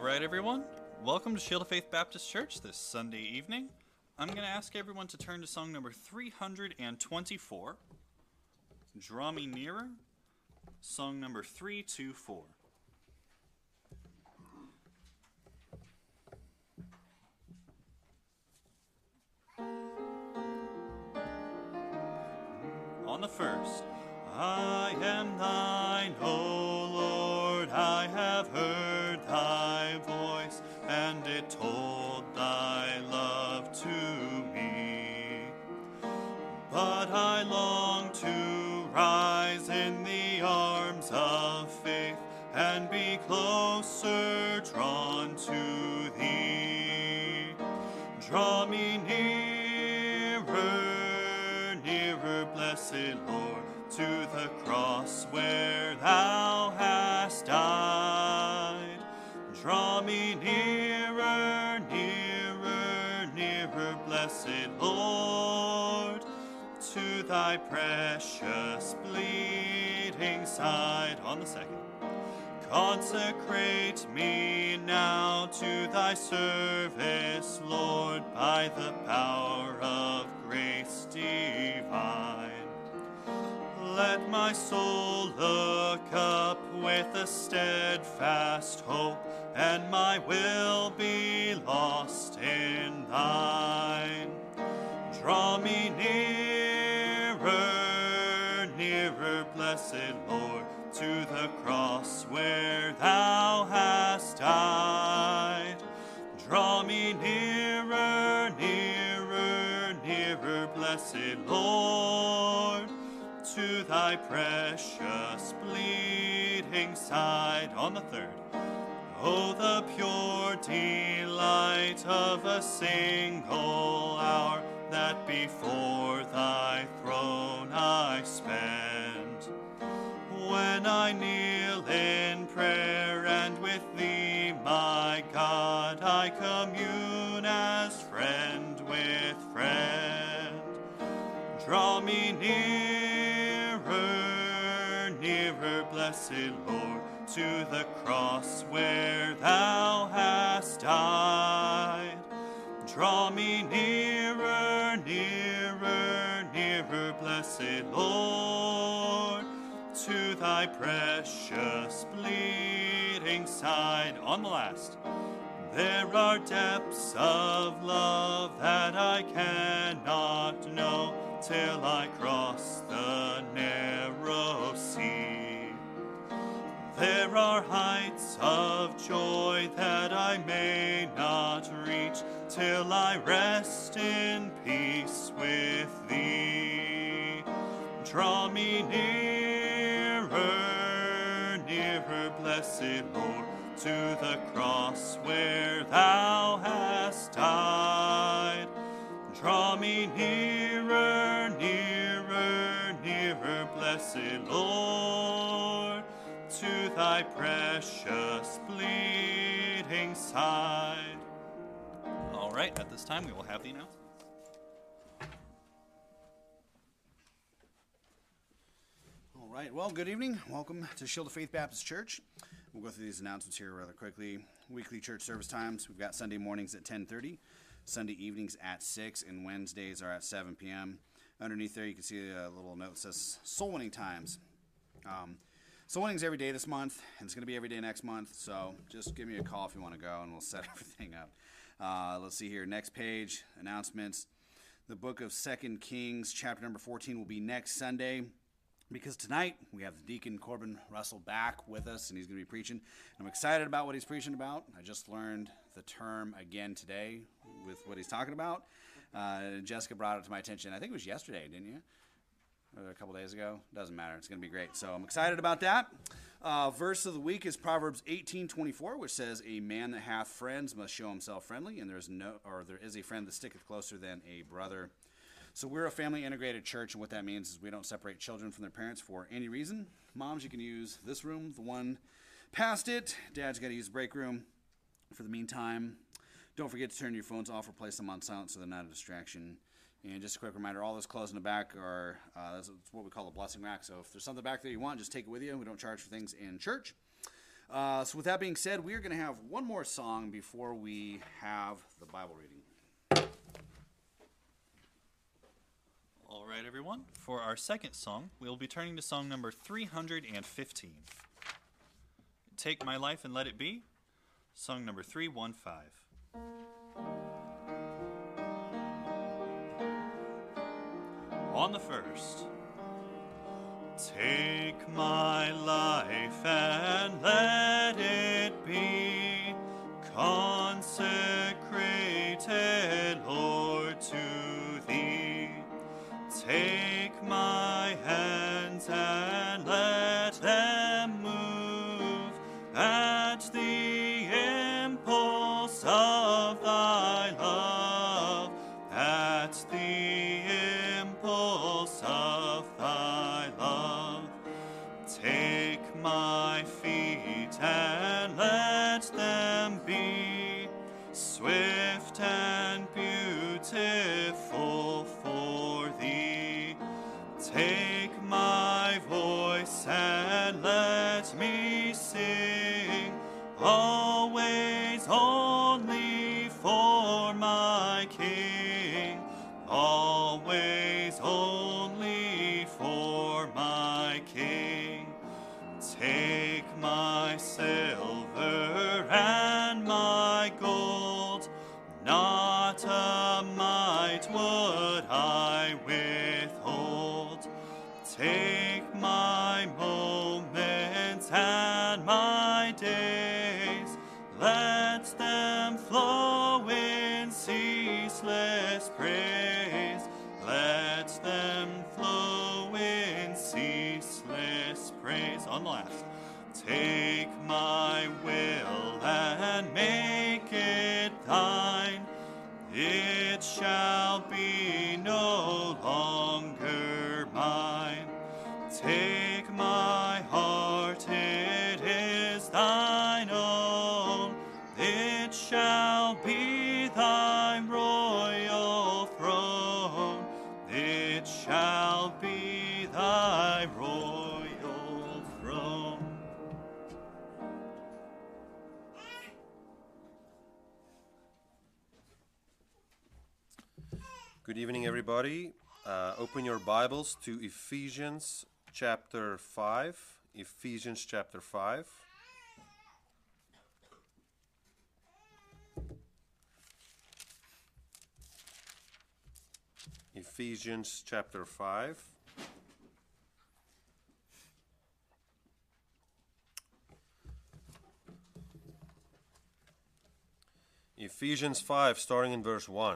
right, everyone. Welcome to Shield of Faith Baptist Church this Sunday evening. I'm going to ask everyone to turn to song number 324, Draw Me Nearer, song number 324. On the first, I am thine, O Lord, I have heard thy voice, and it told thy love to me. But I long to rise in the arms of faith, and be closer drawn to thee. Draw me nearer, nearer, blessed Lord, to the cross where thou hast died. Draw me nearer, nearer, nearer, blessed Lord, to thy precious bleeding side. On the second. Consecrate me now to thy service, Lord, by the power of grace divine. Let my soul look up with a steadfast hope, and my will be lost in thine. Draw me nearer, nearer, blessed Lord, to the cross where thou hast died. Draw me nearer, nearer, nearer, blessed Lord, to thy precious bleeding side. On the third. Oh, the pure delight of a single hour that before thy throne I spend, when I kneel in prayer and with thee, my God, I commune as friend with friend. Draw me nearer, nearer, blessed Lord, to the cross where thou hast died. Draw me nearer, nearer, nearer, blessed Lord, to thy precious bleeding side. On the last. There are depths of love that I cannot know till I cross the narrow sea. There are heights of joy that I may not reach till I rest in peace with thee. Draw me nearer, nearer, blessed Lord, to the cross where thou hast died. Draw me nearer, nearer, nearer, blessed Lord, to thy precious bleeding side. All right, at this time we will have the announcements. All right, well, good evening. Welcome to Shield of Faith Baptist Church. We'll go through these announcements here rather quickly. Weekly church service times, we've got Sunday mornings at 10:30, Sunday evenings at 6, and Wednesdays are at 7 p.m. Underneath there you can see a little note that says soul winning times. Soul winning's every day this month, and it's going to be every day next month, so just give me a call if you want to go, and we'll set everything up. Let's see here. Next page, announcements. The book of 2 Kings, chapter number 14, will be next Sunday, because tonight we have Deacon Corbin Russell back with us, and he's going to be preaching. I'm excited about what he's preaching about. I just learned the term again today with what he's talking about. Jessica brought it to my attention. I think it was yesterday, didn't you? Or a couple days ago. Doesn't matter. It's going to be great. So I'm excited about that. Verse of the week is Proverbs 18:24, which says, "A man that hath friends must show himself friendly, and there is a friend that sticketh closer than a brother." So we're a family integrated church, and what that means is we don't separate children from their parents for any reason. Moms, you can use this room, the one past it. Dad's got to use the break room. For the meantime, don't forget to turn your phones off or place them on silent so they're not a distraction. And just a quick reminder, all those clothes in the back are that's what we call a blessing rack. So if there's something back there you want, just take it with you. We don't charge for things in church. So with that being said, we are going to have one more song before we have the Bible reading. All right, everyone. For our second song, we will be turning to song number 315. Take My Life and Let It Be, song number 315. On the first. Take my life and let it be consecrated, Lord, to Thee. Take my hands and let them move at the impulse of Thy love, at the impulse of Thy love. Take my feet and let them be swift and beautiful for Thee. Take my voice and let me sing, always only for my King, always only for my King. Take my silver and my gold, not a mite would I withhold. Take my moments and my days, let them flow in ceaseless praise. Let them flow in ceaseless praise. On the last. Take my will and make it Thine. It shall be no longer mine. Take my heart, it is Thine own. It shall be Thy royal throne. It shall be Thy royal throne. Good evening, everybody. Open your Bibles to Ephesians chapter 5. Ephesians chapter 5. Ephesians chapter 5. Ephesians 5, starting in verse 1.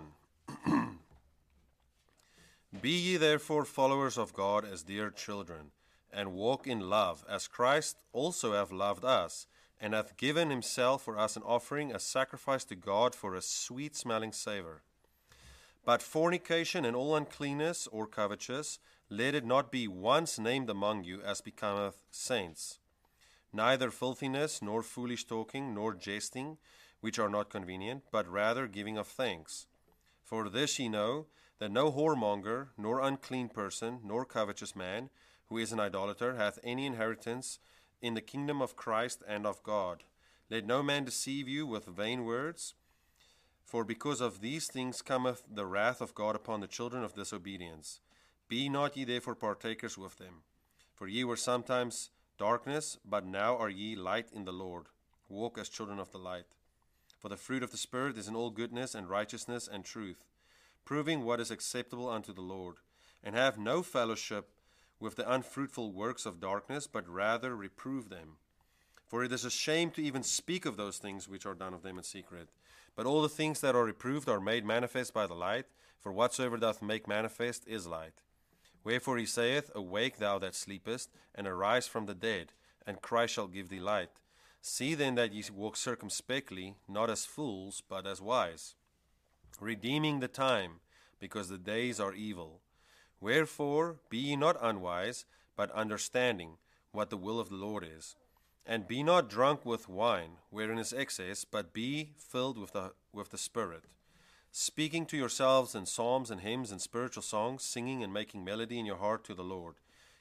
Be ye therefore followers of God as dear children, and walk in love, as Christ also hath loved us, and hath given himself for us an offering, a sacrifice to God for a sweet-smelling savour. But fornication and all uncleanness or covetous, let it not be once named among you as becometh saints. Neither filthiness, nor foolish talking, nor jesting, which are not convenient, but rather giving of thanks. For this ye know, that no whoremonger, nor unclean person, nor covetous man, who is an idolater, hath any inheritance in the kingdom of Christ and of God. Let no man deceive you with vain words, for because of these things cometh the wrath of God upon the children of disobedience. Be not ye therefore partakers with them. For ye were sometimes darkness, but now are ye light in the Lord. Walk as children of the light. For the fruit of the Spirit is in all goodness and righteousness and truth, proving what is acceptable unto the Lord, and have no fellowship with the unfruitful works of darkness, but rather reprove them. For it is a shame to even speak of those things which are done of them in secret. But all the things that are reproved are made manifest by the light, for whatsoever doth make manifest is light. Wherefore he saith, Awake thou that sleepest, and arise from the dead, and Christ shall give thee light. See then that ye walk circumspectly, not as fools, but as wise, redeeming the time, because the days are evil. Wherefore be ye not unwise, but understanding what the will of the Lord is. And be not drunk with wine, wherein is excess, but be filled with the Spirit, speaking to yourselves in psalms and hymns and spiritual songs, singing and making melody in your heart to the Lord,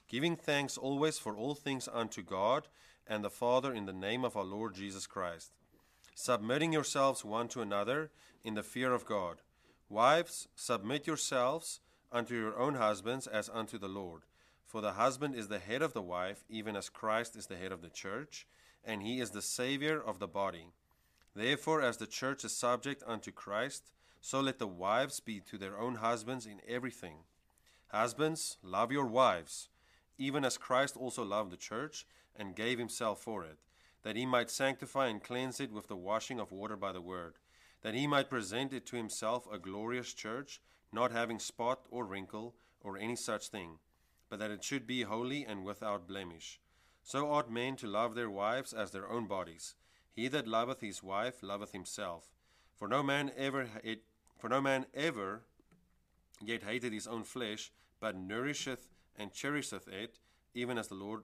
giving thanks always for all things unto God and the Father in the name of our Lord Jesus Christ, submitting yourselves one to another in the fear of God. Wives, submit yourselves unto your own husbands as unto the Lord. For the husband is the head of the wife, even as Christ is the head of the church, and he is the Savior of the body. Therefore, as the church is subject unto Christ, so let the wives be to their own husbands in everything. Husbands, love your wives, even as Christ also loved the church, and gave himself for it, that he might sanctify and cleanse it with the washing of water by the word, that he might present it to himself a glorious church, not having spot or wrinkle or any such thing, but that it should be holy and without blemish. So ought men to love their wives as their own bodies. He that loveth his wife loveth himself. For no man ever yet hated his own flesh, but nourisheth and cherisheth it, even as the Lord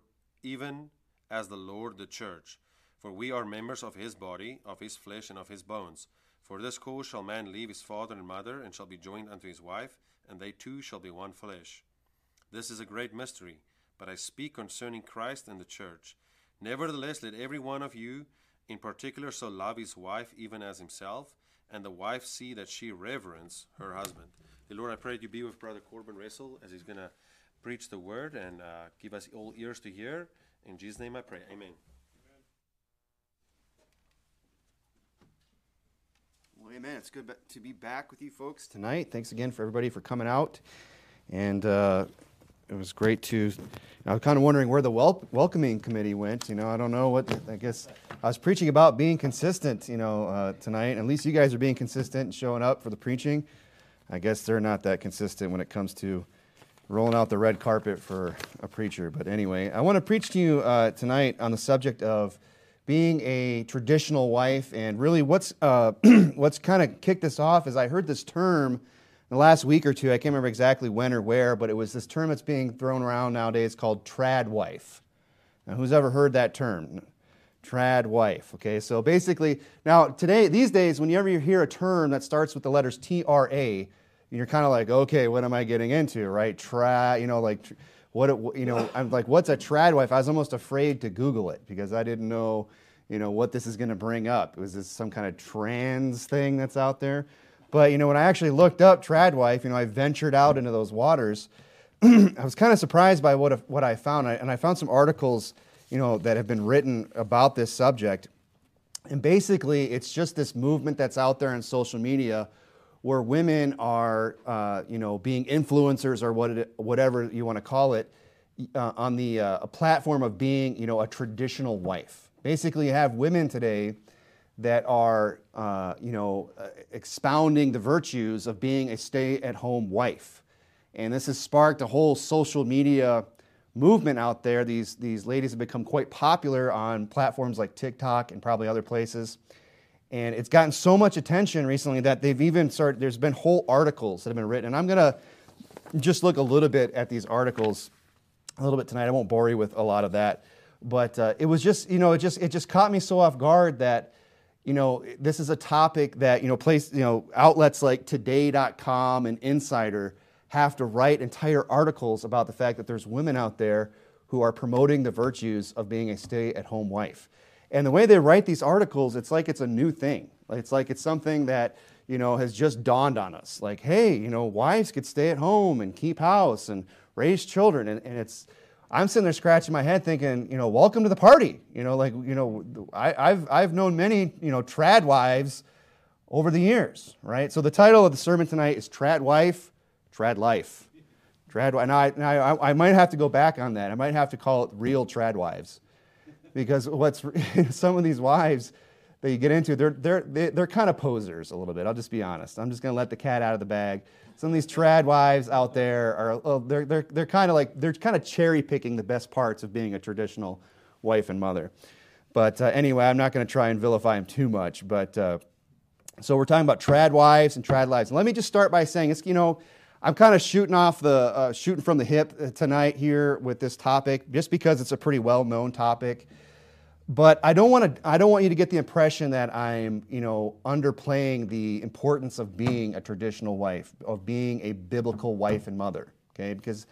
the church. For we are members of his body, of his flesh, and of his bones. For this cause shall man leave his father and mother, and shall be joined unto his wife, and they two shall be one flesh. This is a great mystery, but I speak concerning Christ and the church. Nevertheless, let every one of you in particular so love his wife even as himself, and the wife see that she reverence her husband. Dear Lord, I pray that you be with Brother Corbin Russell as he's going to preach the word and give us all ears to hear. In Jesus' name I pray. Amen. Well, amen. It's good to be back with you folks tonight. Thanks again for everybody for coming out. And it was great to, I was kind of wondering where the welcoming committee went. I don't know I guess I was preaching about being consistent, tonight. At least you guys are being consistent and showing up for the preaching. I guess they're not that consistent when it comes to rolling out the red carpet for a preacher. But anyway, I want to preach to you tonight on the subject of being a traditional wife, and really what's kind of kicked this off is I heard this term in the last week or two. I can't remember exactly when or where, but it was this term that's being thrown around nowadays called trad wife. Now, who's ever heard that term? Trad wife. Okay, so basically, now these days, whenever you hear a term that starts with the letters T-R-A, you're kind of like, okay, what am I getting into, right? I'm like, what's a trad wife? I was almost afraid to Google it because I didn't know, what this is going to bring up. Was this some kind of trans thing that's out there? But, when I actually looked up trad wife, I ventured out into those waters. I was kind of surprised by what I found. And I found some articles, that have been written about this subject. And basically, it's just this movement that's out there on social media where women are, being influencers or whatever you want to call it, on the a platform of being, a traditional wife. Basically, you have women today that are, expounding the virtues of being a stay-at-home wife. And this has sparked a whole social media movement out there. These ladies have become quite popular on platforms like TikTok and probably other places. And it's gotten so much attention recently that there's been whole articles that have been written. And I'm going to just look a little bit at these articles a little bit tonight. I won't bore you with a lot of that. But it was just, it just caught me so off guard that, this is a topic that, outlets like Today.com and Insider have to write entire articles about the fact that there's women out there who are promoting the virtues of being a stay-at-home wife. And the way they write these articles, it's like it's a new thing. It's like it's something that, has just dawned on us. Like, hey, wives could stay at home and keep house and raise children. And I'm sitting there scratching my head thinking, welcome to the party. I've known many, trad wives over the years, right? So the title of the sermon tonight is Trad Wife, Trad Life. And I might have to go back on that. I might have to call it Real Trad Wives. Because some of these wives that you get into, they're kind of posers a little bit. I'll just be honest. I'm just going to let the cat out of the bag. Some of these trad wives out there they're kind of cherry picking the best parts of being a traditional wife and mother. But anyway, I'm not going to try and vilify them too much. But so we're talking about trad wives and trad lives. And let me just start by saying I'm kind of shooting from the hip tonight here with this topic, just because it's a pretty well-known topic. But I don't want you to get the impression that I'm, underplaying the importance of being a traditional wife, of being a biblical wife and mother. Okay, because,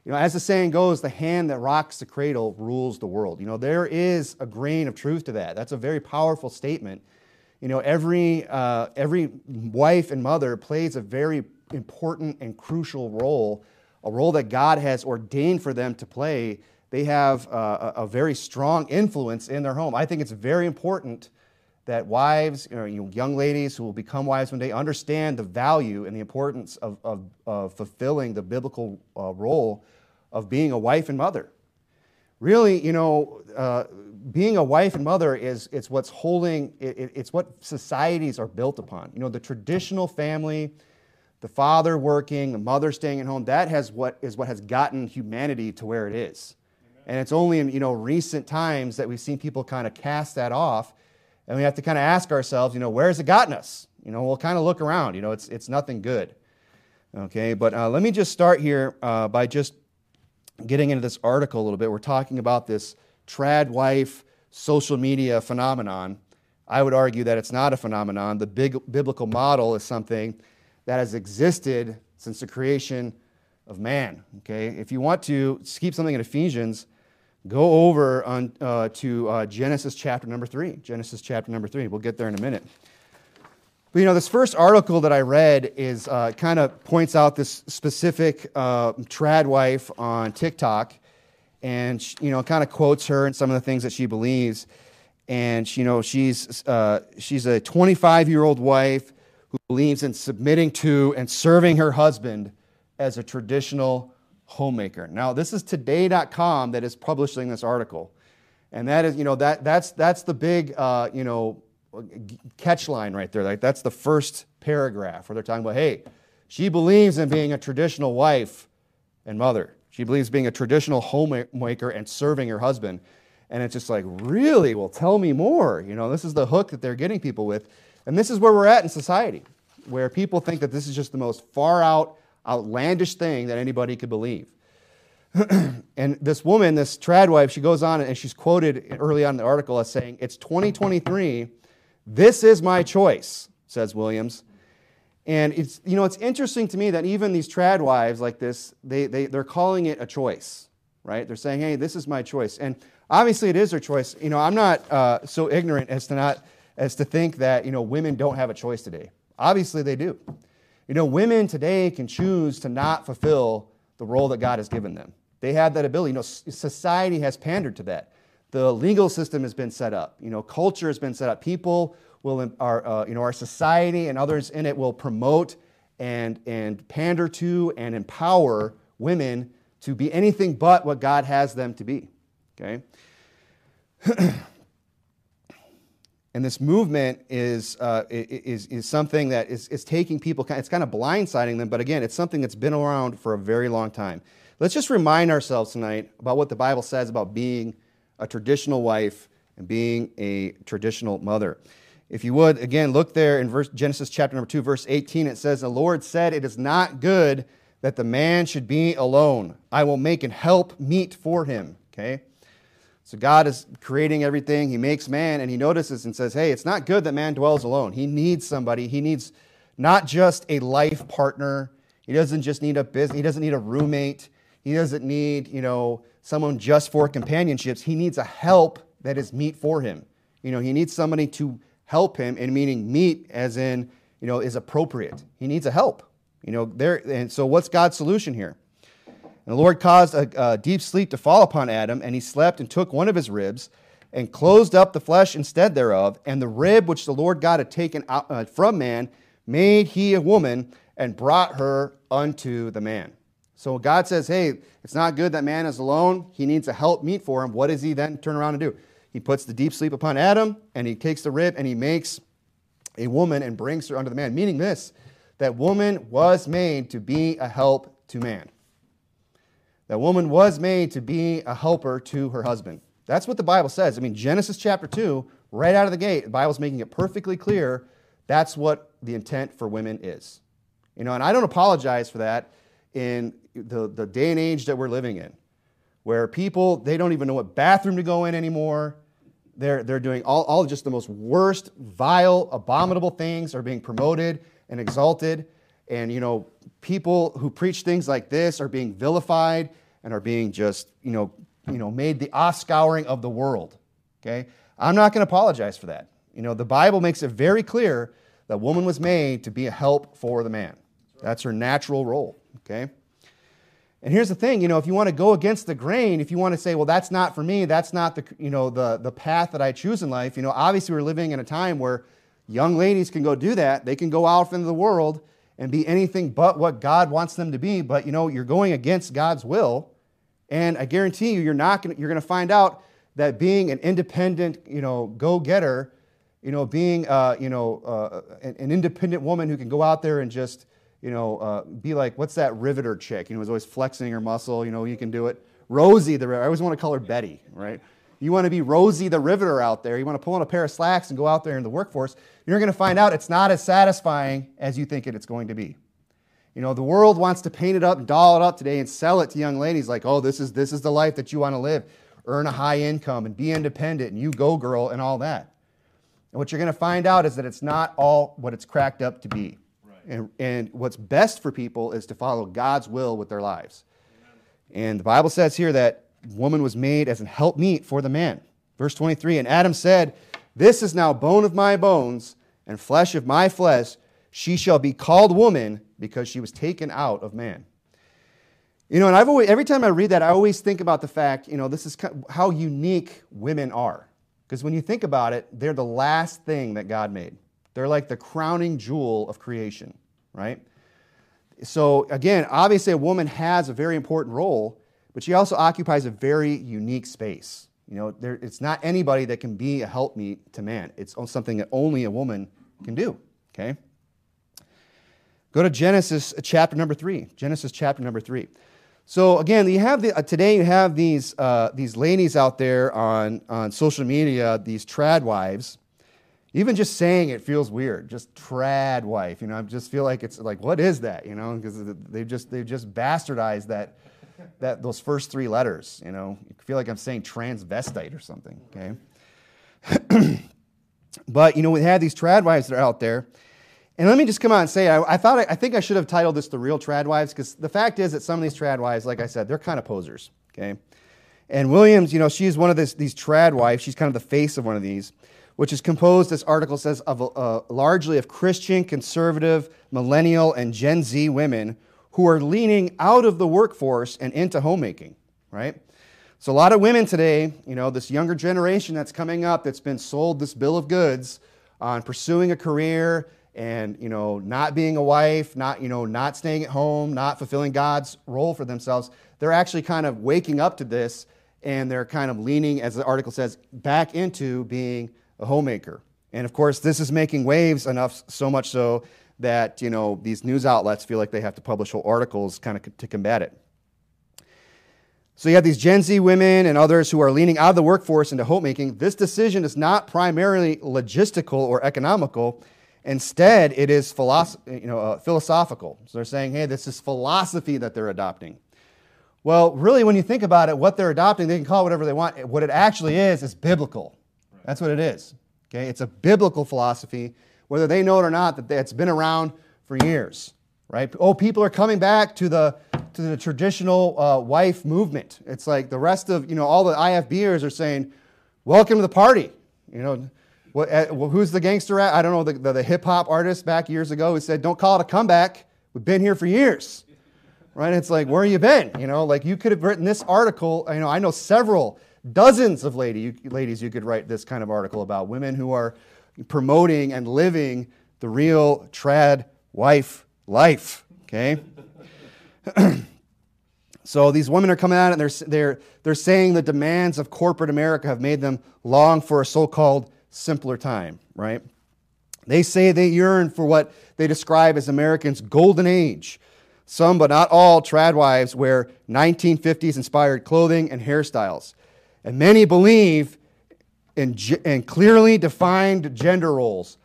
as the saying goes, the hand that rocks the cradle rules the world. There is a grain of truth to that. That's a very powerful statement. Every wife and mother plays a very important and crucial role, a role that God has ordained for them to play. They have a very strong influence in their home. I think it's very important that wives, young ladies who will become wives one day, understand the value and the importance of fulfilling the biblical role of being a wife and mother. Really, being a wife and mother it's what's holding, it's what societies are built upon. The traditional family, the father working, the mother staying at home, that is what has gotten humanity to where it is. Amen. And it's only in, recent times that we've seen people kind of cast that off, and we have to kind of ask ourselves, where has it gotten us? We'll kind of look around, it's nothing good. Okay, but let me just start here by just getting into this article a little bit. We're talking about this trad wife social media phenomenon. I would argue that it's not a phenomenon. The biblical model is something that has existed since the creation of man. Okay, if you want to keep something in Ephesians, go over to Genesis chapter number 3. Genesis chapter number 3. We'll get there in a minute. But this first article that I read is kind of points out this specific trad wife on TikTok, and kind of quotes her and some of the things that she believes. And she's a 25-year-old wife who believes in submitting to and serving her husband as a traditional homemaker. Now, this is Today.com that is publishing this article, and that is that's the big catch line right there. Like, that's the first paragraph where they're talking about, hey, she believes in being a traditional wife and mother. She believes being a traditional homemaker and serving her husband. And it's just like, really? Well, tell me more. This is the hook that they're getting people with. And this is where we're at in society, where people think that this is just the most far out, outlandish thing that anybody could believe. And this woman, this trad wife, she goes on and she's quoted early on in the article as saying, it's 2023. This is my choice, says Williams. And it's interesting to me that even these trad wives like this, they're calling it a choice, right? They're saying, hey, this is my choice. And obviously it is their choice. I'm not so ignorant as to think that, women don't have a choice today. Obviously they do. Women today can choose to not fulfill the role that God has given them. They have that ability. Society has pandered to that. The legal system has been set up. Culture has been set up. People our society and others in it will promote and pander to and empower women to be anything but what God has them to be. Okay. And this movement is something that is taking people. It's kind of blindsiding them. But again, it's something that's been around for a very long time. Let's just remind ourselves tonight about what the Bible says about being a traditional wife and being a traditional mother. If you would, again, look there in Genesis chapter number 2, verse 18. It says, the Lord said, it is not good that the man should be alone. I will make an help meet for him. Okay? So God is creating everything. He makes man, and he notices and says, hey, it's not good that man dwells alone. He needs somebody. He needs not just a life partner. He doesn't just need a business. He doesn't need a roommate. He doesn't need, someone just for companionships. He needs a help that is meet for him. He needs somebody to help him, and meaning meet as in, is appropriate. He needs a help. And so what's God's solution here? And the Lord caused a deep sleep to fall upon Adam, and he slept and took one of his ribs and closed up the flesh instead thereof. And the rib which the Lord God had taken out from man made he a woman and brought her unto the man. So God says, hey, it's not good that man is alone. He needs a help meet for him. What does he then turn around and do? He puts the deep sleep upon Adam, and he takes the rib, and he makes a woman and brings her unto the man. Meaning this, that woman was made to be a help to man. That woman was made to be a helper to her husband. That's what the Bible says. Genesis chapter 2, right out of the gate, the Bible's making it perfectly clear that's what the intent for women is. And I don't apologize for that in the day and age that we're living in, where people, they don't even know what bathroom to go in anymore. They're doing all just the most worst, vile, abominable things are being promoted and exalted. And, people who preach things like this are being vilified and are being just, made the offscouring of the world. Okay? I'm not going to apologize for that. The Bible makes it very clear that woman was made to be a help for the man. That's her natural role. Okay? And here's the thing, if you want to go against the grain, if you want to say, well, that's not for me, that's not the path that I choose in life, obviously we're living in a time where young ladies can go do that. They can go out into the world and be anything but what God wants them to be, but you're going against God's will. And I guarantee you, you're going to find out that being an independent, go-getter, being an independent woman who can go out there and just be like, what's that Riveter chick? Who's always flexing her muscle. You can do it. Rosie the Riveter. I always want to call her Betty, right? You want to be Rosie the Riveter out there. You want to pull on a pair of slacks and go out there in the workforce. You're going to find out it's not as satisfying as you think it's going to be. The world wants to paint it up and doll it up today and sell it to young ladies like, oh, this is the life that you want to live. Earn a high income and be independent and you go, girl, and all that. And what you're going to find out is that it's not all what it's cracked up to be. And what's best for people is to follow God's will with their lives. Amen. And the Bible says here that woman was made as an helpmeet for the man. Verse 23, and Adam said, this is now bone of my bones and flesh of my flesh. She shall be called woman because she was taken out of man. And every time I read that, I always think about the fact, this is how unique women are. Because when you think about it, they're the last thing that God made. They're like the crowning jewel of creation, right? So again, obviously a woman has a very important role, but she also occupies a very unique space. It's not anybody that can be a helpmeet to man. It's something that only a woman can do, okay? Go to Genesis chapter number 3. Genesis chapter number 3. So again, today you have these ladies out there on social media, these trad wives. Even just saying it feels weird. Just trad wife, I just feel like it's like, what is that? Because they've just bastardized that those first three letters. You feel like I'm saying transvestite or something. Okay, but we have these trad wives that are out there, and let me just come out and say, I think I should have titled this "The Real Trad Wives," because the fact is that some of these trad wives, like I said, they're kind of posers. Okay, and Williams, she's one of these trad wives. She's kind of the face of one of these, which is composed, this article says, of largely of Christian, conservative, millennial, and Gen Z women who are leaning out of the workforce and into homemaking, right? So a lot of women today, this younger generation that's coming up that's been sold this bill of goods on pursuing a career and, not being a wife, not staying at home, not fulfilling God's role for themselves, they're actually kind of waking up to this and they're kind of leaning, as the article says, back into being a homemaker. And of course, this is making waves enough, so much so that, these news outlets feel like they have to publish whole articles kind of to combat it. So you have these Gen Z women and others who are leaning out of the workforce into homemaking. This decision is not primarily logistical or economical. Instead, it is philosophical. So they're saying, hey, this is philosophy that they're adopting. Well, really, when you think about it, what they're adopting, they can call it whatever they want. What it actually is biblical. That's what it is. Okay, it's a biblical philosophy, whether they know it or not, that it's been around for years, right? Oh, people are coming back to the traditional wife movement. It's like the rest of all the IFBers are saying, "Welcome to the party." Who's the gangster at? I don't know, the hip hop artist back years ago who said, "Don't call it a comeback. We've been here for years." Right? It's like, where have you been? Like you could have written this article. I know several. Dozens of ladies you could write this kind of article about, women who are promoting and living the real trad wife life, okay? So these women are coming out and they're saying the demands of corporate America have made them long for a so-called simpler time, right? They say they yearn for what they describe as Americans' golden age. Some, but not all, trad wives wear 1950s inspired clothing and hairstyles. And many believe in clearly defined gender roles.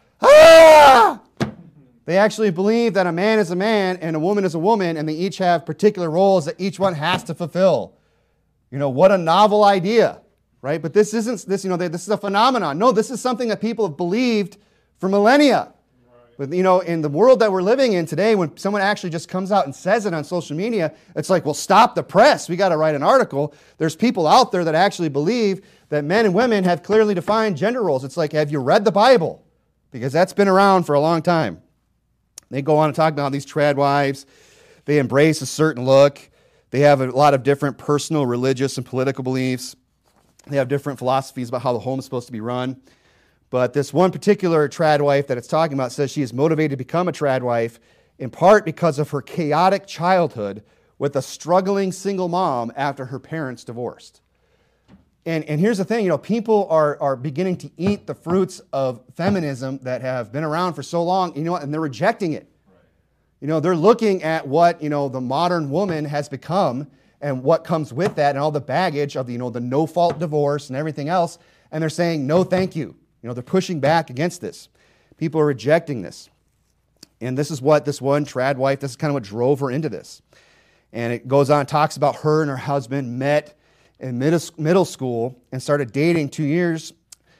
They actually believe that a man is a man and a woman is a woman, and they each have particular roles that each one has to fulfill. What a novel idea, right? But this isn't this. This is a phenomenon. No, this is something that people have believed for millennia. But, in the world that we're living in today, when someone actually just comes out and says it on social media, it's like, well, stop the press. We got to write an article. There's people out there that actually believe that men and women have clearly defined gender roles. It's like, have you read the Bible? Because that's been around for a long time. They go on and talk about these trad wives. They embrace a certain look. They have a lot of different personal, religious, and political beliefs. They have different philosophies about how the home is supposed to be run. But this one particular trad wife that it's talking about says she is motivated to become a trad wife in part because of her chaotic childhood with a struggling single mom after her parents divorced. And here's the thing, people are beginning to eat the fruits of feminism that have been around for so long, and they're rejecting it. They're looking at what, the modern woman has become and what comes with that and all the baggage of, the no-fault divorce and everything else, and they're saying, no, thank you. They're pushing back against this. People are rejecting this. And this is what this one trad wife, this is kind of what drove her into this. And it goes on, talks about her and her husband met in middle school and started dating 2 years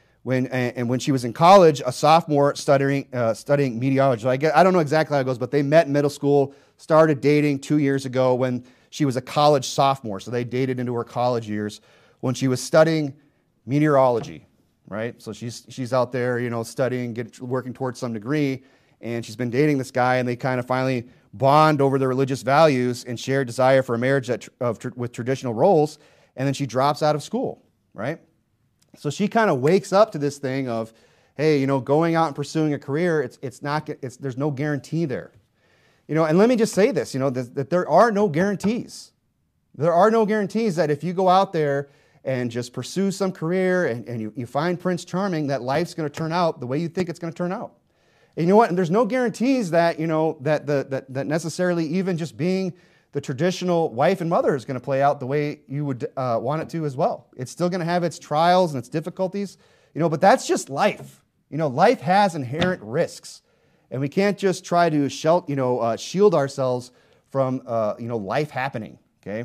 when she was in college, a sophomore studying meteorology. So I don't know exactly how it goes, but they met in middle school, started dating 2 years ago when she was a college sophomore. So they dated into her college years when she was studying meteorology. Right, so she's out there, studying, working towards some degree, and she's been dating this guy, and they kind of finally bond over their religious values and share desire for a marriage with traditional roles, and then she drops out of school, right? So she kind of wakes up to this thing of, hey, going out and pursuing a career, there's no guarantee there, And let me just say this, that there are no guarantees. There are no guarantees that if you go out there and just pursue some career and you find Prince Charming, that life's going to turn out the way you think it's going to turn out. And you know what? And there's no guarantees that, that necessarily even just being the traditional wife and mother is going to play out the way you would want it to as well. It's still going to have its trials and its difficulties, but that's just life. Life has inherent risks. And we can't just try to shield ourselves from, life happening, okay?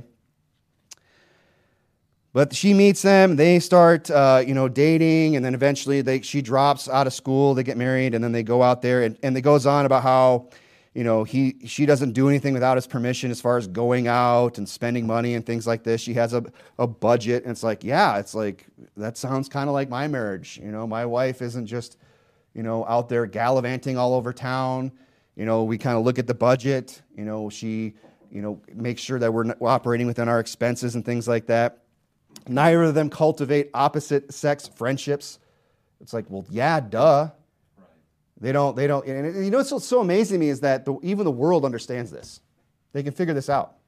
But she meets them, they start, dating, and then eventually she drops out of school, they get married, and then they go out there, and it goes on about how, she doesn't do anything without his permission as far as going out and spending money and things like this. She has a budget, and it's like, that sounds kind of like my marriage. My wife isn't just, out there gallivanting all over town. We kind of look at the budget. She, makes sure that we're operating within our expenses and things like that. Neither of them cultivate opposite sex friendships. It's like, well, yeah, duh. Right. They don't. And what's so amazing to me is that even the world understands this. They can figure this out.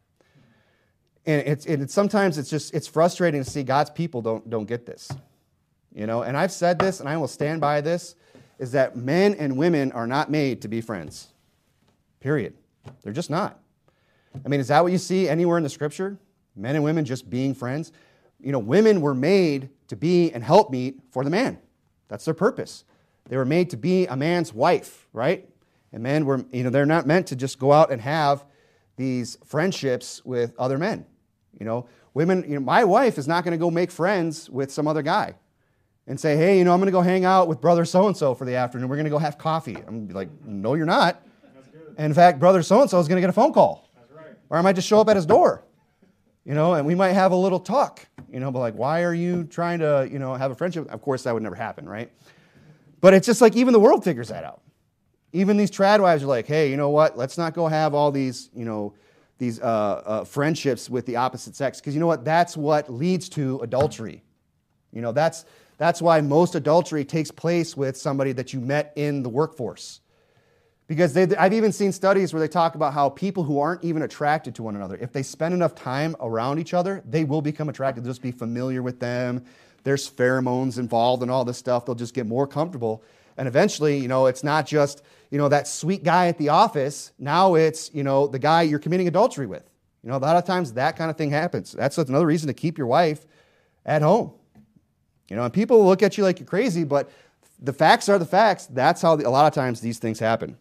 And sometimes it's frustrating to see God's people don't get this. And I've said this, and I will stand by this, is that men and women are not made to be friends. Period. They're just not. I mean, is that what you see anywhere in the Scripture? Men and women just being friends? Women were made to be an helpmeet for the man. That's their purpose. They were made to be a man's wife, right? And men were, they're not meant to just go out and have these friendships with other men. Women, my wife is not going to go make friends with some other guy and say, hey, I'm going to go hang out with brother so-and-so for the afternoon. We're going to go have coffee. I'm going to be like, no, you're not. In fact, brother so-and-so is going to get a phone call. That's right. Or I might just show up at his door. And we might have a little talk, but like, why are you trying to, have a friendship? Of course, that would never happen, right? But it's just like even the world figures that out. Even these trad wives are like, hey, you know what? Let's not go have all these, these friendships with the opposite sex. Because you know what? That's what leads to adultery. That's why most adultery takes place with somebody that you met in the workforce. Because I've even seen studies where they talk about how people who aren't even attracted to one another, if they spend enough time around each other, they will become attracted. They'll just be familiar with them. There's pheromones involved and all this stuff. They'll just get more comfortable. And eventually, it's not just, that sweet guy at the office. Now it's, the guy you're committing adultery with. A lot of times that kind of thing happens. That's another reason to keep your wife at home. And people look at you like you're crazy, but the facts are the facts. That's how a lot of times these things happen.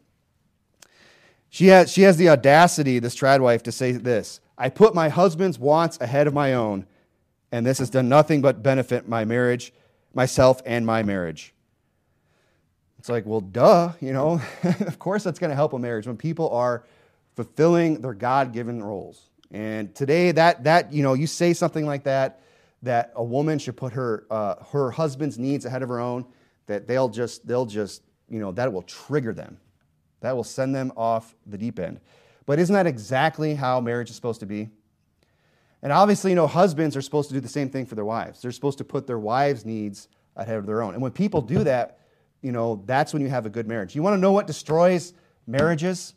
She has the audacity, this trad wife, to say this: I put my husband's wants ahead of my own, and this has done nothing but benefit my marriage, myself and my marriage. It's like, well, duh, of course that's going to help a marriage when people are fulfilling their God-given roles. And today that you say something like that a woman should put her husband's needs ahead of her own, that they'll just that will trigger them. That will send them off the deep end. But isn't that exactly how marriage is supposed to be? And obviously, husbands are supposed to do the same thing for their wives. They're supposed to put their wives' needs ahead of their own. And when people do that, that's when you have a good marriage. You want to know what destroys marriages?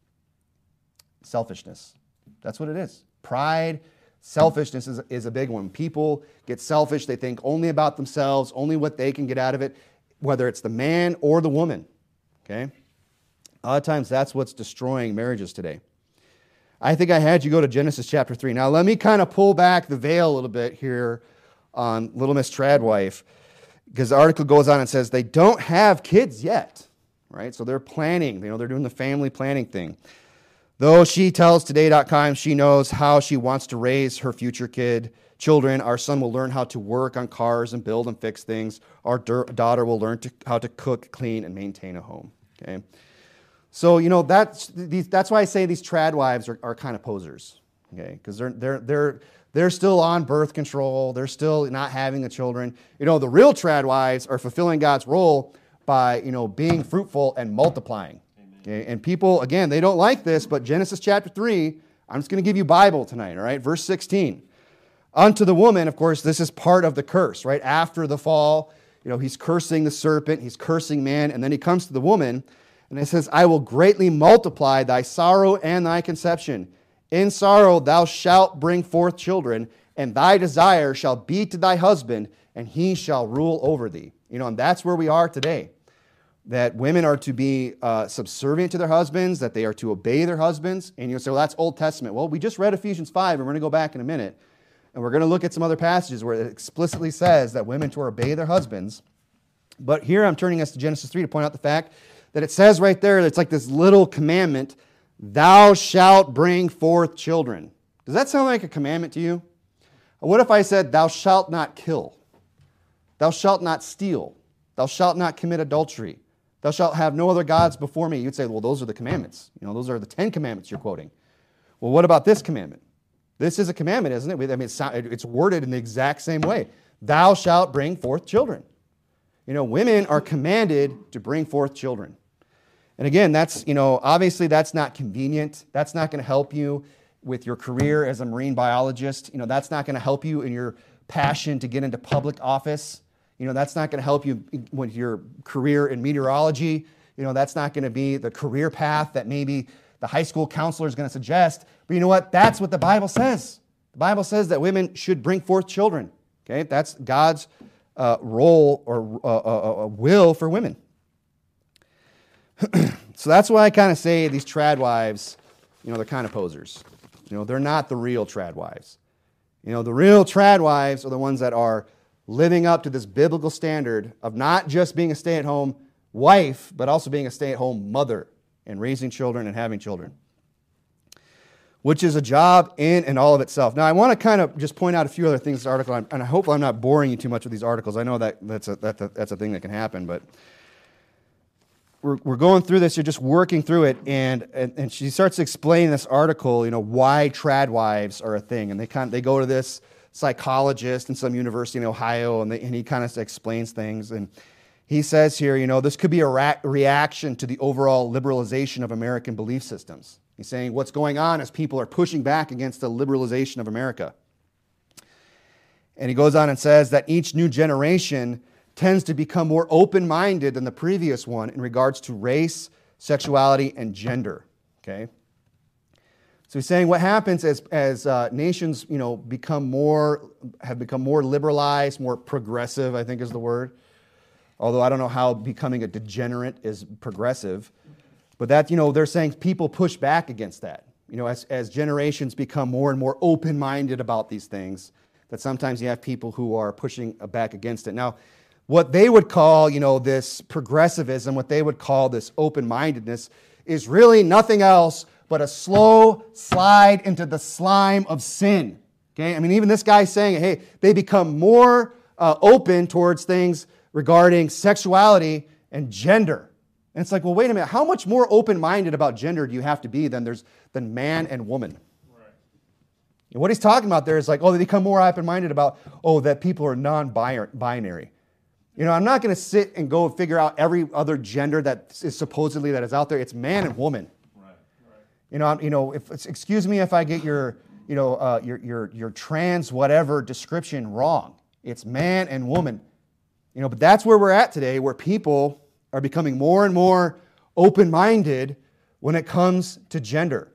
Selfishness. That's what it is. Pride, selfishness is a big one. People get selfish. They think only about themselves, only what they can get out of it, whether it's the man or the woman. Okay? A lot of times that's what's destroying marriages today. I think I had you go to Genesis chapter 3. Now let me kind of pull back the veil a little bit here on Little Miss Tradwife, because the article goes on and says they don't have kids yet, right? So they're planning, they're doing the family planning thing. Though she tells Today.com she knows how she wants to raise her future children. Our son will learn how to work on cars and build and fix things. Our daughter will learn how to cook, clean, and maintain a home. Okay, so that's why I say these trad wives are kind of posers. Okay, because they're still on birth control. They're still not having the children. The real trad wives are fulfilling God's role by being fruitful and multiplying. Okay? And people, again, they don't like this, but Genesis chapter 3, I'm just going to give you Bible tonight, all right? Verse 16. Unto the woman, of course, this is part of the curse, right? After the fall, he's cursing the serpent, he's cursing man, and then he comes to the woman, and it says, I will greatly multiply thy sorrow and thy conception. In sorrow thou shalt bring forth children, and thy desire shall be to thy husband, and he shall rule over thee. And that's where we are today. That women are to be subservient to their husbands, that they are to obey their husbands. And you'll say, well, that's Old Testament. Well, we just read Ephesians 5, and we're going to go back in a minute. And we're going to look at some other passages where it explicitly says that women to obey their husbands. But here I'm turning us to Genesis 3 to point out the fact that it says right there, it's like this little commandment, thou shalt bring forth children. Does that sound like a commandment to you? What if I said, thou shalt not kill? Thou shalt not steal? Thou shalt not commit adultery? Thou shalt have no other gods before me. You'd say, well, those are the commandments. Those are the 10 commandments you're quoting. Well, what about this commandment? This is a commandment, isn't it? I mean, it's worded in the exact same way. Thou shalt bring forth children. Women are commanded to bring forth children. And again, that's, obviously that's not convenient. That's not going to help you with your career as a marine biologist. That's not going to help you in your passion to get into public office. That's not going to help you with your career in meteorology. That's not going to be the career path that maybe the high school counselor is going to suggest. But you know what? That's what the Bible says. The Bible says that women should bring forth children. Okay, that's God's role or will for women. So that's why I kind of say these trad wives, they're kind of posers. They're not the real trad wives. The real trad wives are the ones that are living up to this biblical standard of not just being a stay-at-home wife, but also being a stay-at-home mother and raising children and having children, which is a job in and all of itself. Now, I want to kind of just point out a few other things in this article, and I hope I'm not boring you too much with these articles. I know that's a thing that can happen, but we're going through this. You're just working through it, and she starts to explain this article, why trad wives are a thing, and they go to this psychologist in some university in Ohio, and he kind of explains things. And he says here, this could be a reaction to the overall liberalization of American belief systems. He's saying what's going on is people are pushing back against the liberalization of America. And he goes on and says that each new generation tends to become more open-minded than the previous one in regards to race, sexuality, and gender. Okay? So he's saying what happens as nations, have become more liberalized, more progressive, I think is the word. Although I don't know how becoming a degenerate is progressive. But that, they're saying people push back against that. As generations become more and more open-minded about these things, that sometimes you have people who are pushing back against it. Now, what they would call, this progressivism, what they would call this open-mindedness, is really nothing else but a slow slide into the slime of sin. Okay? I mean, even this guy's saying, hey, they become more open towards things regarding sexuality and gender. And it's like, well, wait a minute. How much more open-minded about gender do you have to be than man and woman? Right. And what he's talking about there is like, they become more open-minded about, that people are non-binary. I'm not going to sit and go figure out every other gender that is supposedly that is out there. It's man and woman. Right. Excuse me if I get your trans whatever description wrong. It's man and woman. But that's where we're at today, where people are becoming more and more open-minded when it comes to gender.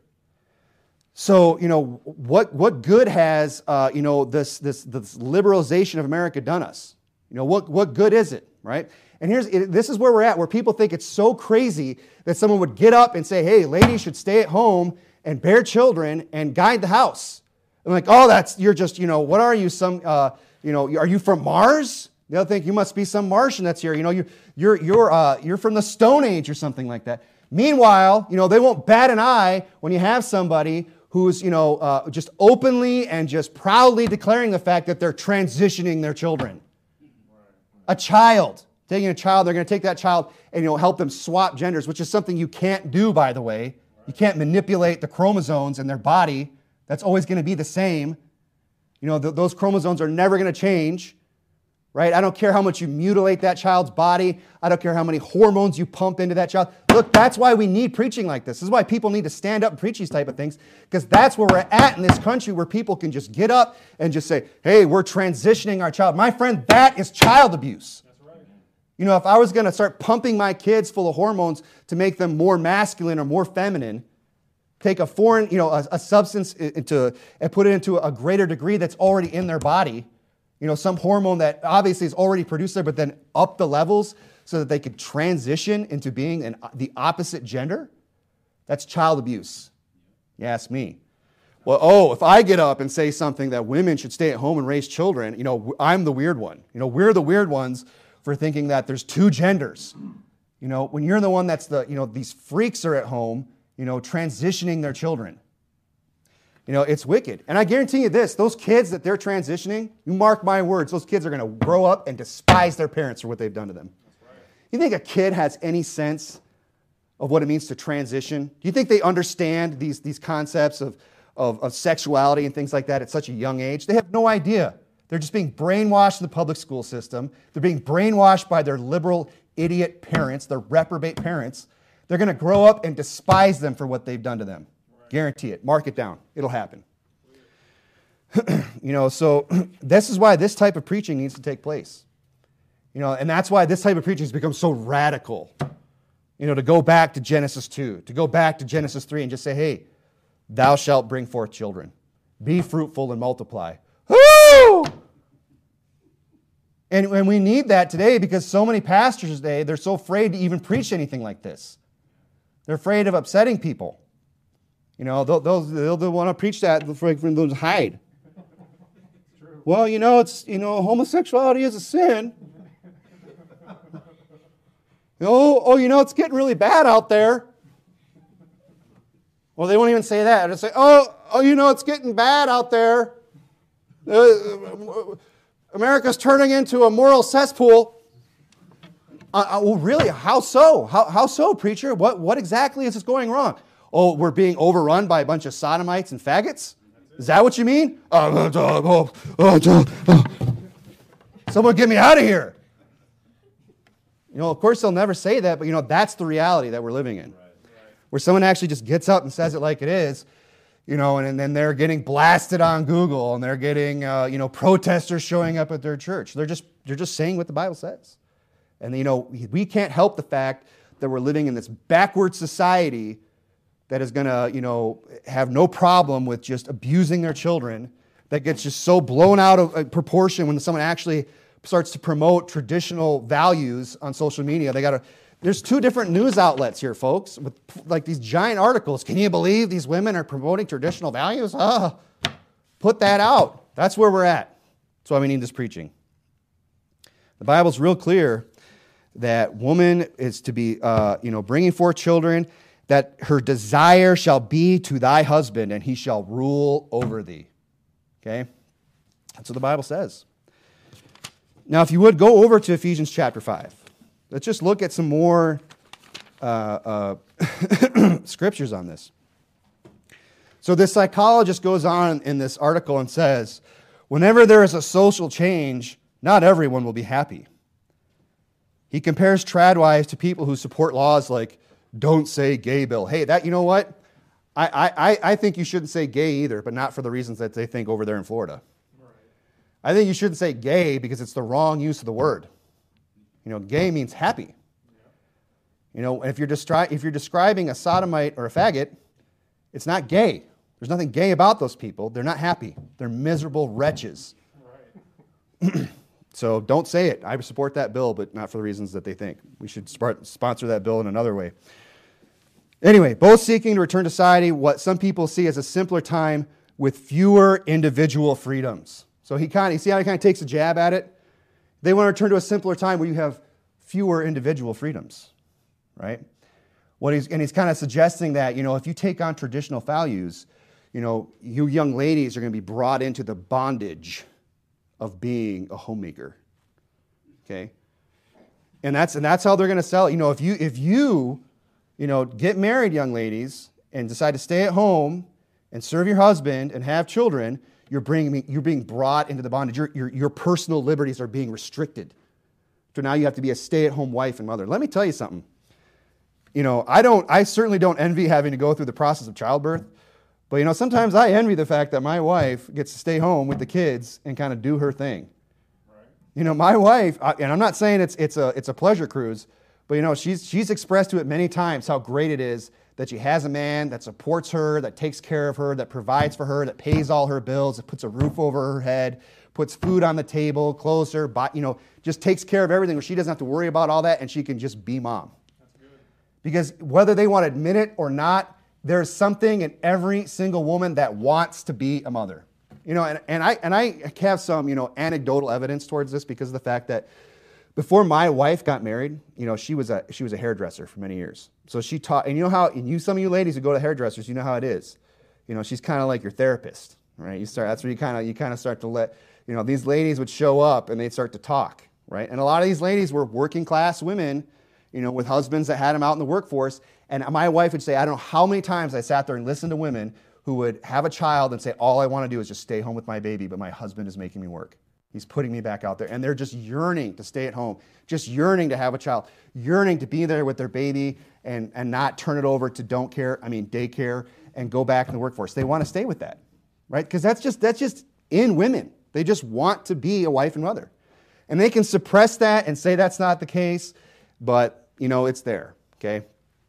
So, what good has this liberalization of America done us? What good is it, right? And this is where we're at, where people think it's so crazy that someone would get up and say, hey, ladies should stay at home and bear children and guide the house. I'm like, you're just, what are you, are you from Mars? They'll think you must be some Martian that's here. You're from the Stone Age or something like that. Meanwhile, they won't bat an eye when you have somebody who's, just openly and just proudly declaring the fact that they're transitioning their children. A child, taking a child, they're going to take that child and help them swap genders, which is something you can't do, by the way. You can't manipulate the chromosomes in their body. That's always going to be the same. Those chromosomes are never going to change. Right? I don't care how much you mutilate that child's body. I don't care how many hormones you pump into that child. Look, that's why we need preaching like this. This is why people need to stand up and preach these type of things, because that's where we're at in this country, where people can just get up and just say, hey, we're transitioning our child. My friend, that is child abuse. That's right. If I was going to start pumping my kids full of hormones to make them more masculine or more feminine, take a foreign, a substance and put it into a greater degree that's already in their body, some hormone that obviously is already produced there, but then up the levels so that they could transition into being the opposite gender, that's child abuse. You ask me. Well, if I get up and say something that women should stay at home and raise children, I'm the weird one. We're the weird ones for thinking that there's two genders. When you're the one that's these freaks are at home, transitioning their children. It's wicked. And I guarantee you this, those kids that they're transitioning, you mark my words, those kids are going to grow up and despise their parents for what they've done to them. Right. You think a kid has any sense of what it means to transition? Do you think they understand these concepts of sexuality and things like that at such a young age? They have no idea. They're just being brainwashed in the public school system. They're being brainwashed by their liberal idiot parents, their reprobate parents. They're going to grow up and despise them for what they've done to them. Guarantee it. Mark it down. It'll happen. So this is why this type of preaching needs to take place. And that's why this type of preaching has become so radical. To go back to Genesis 2, to go back to Genesis 3 and just say, hey, thou shalt bring forth children. Be fruitful and multiply. Woo! And we need that today because so many pastors today, they're so afraid to even preach anything like this. They're afraid of upsetting people. They'll want to preach that for them to hide. Well, it's homosexuality is a sin. It's getting really bad out there. Well, they won't even say that. They'll say, it's getting bad out there. America's turning into a moral cesspool. Well, really? How so? How so, preacher? What exactly is going wrong? Oh, we're being overrun by a bunch of sodomites and faggots? Is that what you mean? Someone get me out of here. Of course they'll never say that, but that's the reality that we're living in. Where someone actually just gets up and says it like it is, and then they're getting blasted on Google and they're getting, protesters showing up at their church. They're just saying what the Bible says. And, we can't help the fact that we're living in this backward society that is going to, have no problem with just abusing their children, that gets just so blown out of proportion when someone actually starts to promote traditional values on social media. There's two different news outlets here, folks, with like these giant articles. Can you believe these women are promoting traditional values? Put that out. That's where we're at. That's why we need this preaching. The Bible's real clear that woman is to be, bringing forth children, that her desire shall be to thy husband, and he shall rule over thee. Okay? That's what the Bible says. Now, if you would, go over to Ephesians chapter 5. Let's just look at some more scriptures on this. So this psychologist goes on in this article and says, whenever there is a social change, not everyone will be happy. He compares tradwives to people who support laws like don't say gay bill. Hey, that, you know what? I think you shouldn't say gay either, but not for the reasons that they think over there in Florida. Right. I think you shouldn't say gay because it's the wrong use of the word. You know, gay means happy. Yeah. You know, if you're describing a sodomite or a faggot, it's not gay. There's nothing gay about those people. They're not happy. They're miserable wretches. Right. So don't say it. I support that bill, but not for the reasons that they think. We should sponsor that bill in another way. Anyway, both seeking to return to society what some people see as a simpler time with fewer individual freedoms. So you see how he kind of takes a jab at it? They want to return to a simpler time where you have fewer individual freedoms, right? He's kind of suggesting that, you know, if you take on traditional values, you know, you young ladies are going to be brought into the bondage of being a homemaker, okay? And that's how they're going to sell it. You know, if you get married, young ladies, and decide to stay at home and serve your husband and have children, you're being brought into the bondage. Your personal liberties are being restricted. So now you have to be a stay-at-home wife and mother. Let me tell you something. You know, I certainly don't envy having to go through the process of childbirth, but you know, sometimes I envy the fact that my wife gets to stay home with the kids and kind of do her thing. Right. You know, my wife, and I'm not saying it's a pleasure cruise, but you know, she's expressed to it many times how great it is that she has a man that supports her, that takes care of her, that provides for her, that pays all her bills, that puts a roof over her head, puts food on the table, clothes her, you know, just takes care of everything where she doesn't have to worry about all that and she can just be mom. That's good. Because whether they want to admit it or not, there's something in every single woman that wants to be a mother. You know, and I have some, you know, anecdotal evidence towards this because of the fact that before my wife got married, you know, she was a hairdresser for many years. So she taught, and you know how, some of you ladies who go to hairdressers, you know how it is. You know, she's kind of like your therapist, right? That's where you kind of start to let, you know, these ladies would show up and they'd start to talk, right? And a lot of these ladies were working class women, you know, with husbands that had them out in the workforce. And my wife would say, I don't know how many times I sat there and listened to women who would have a child and say, all I want to do is just stay home with my baby, but my husband is making me work. He's putting me back out there. And they're just yearning to stay at home, just yearning to have a child, yearning to be there with their baby and not turn it over to daycare and go back in the workforce. They want to stay with that, right? Because that's just in women. They just want to be a wife and mother. And they can suppress that and say that's not the case, but, you know, it's there, okay?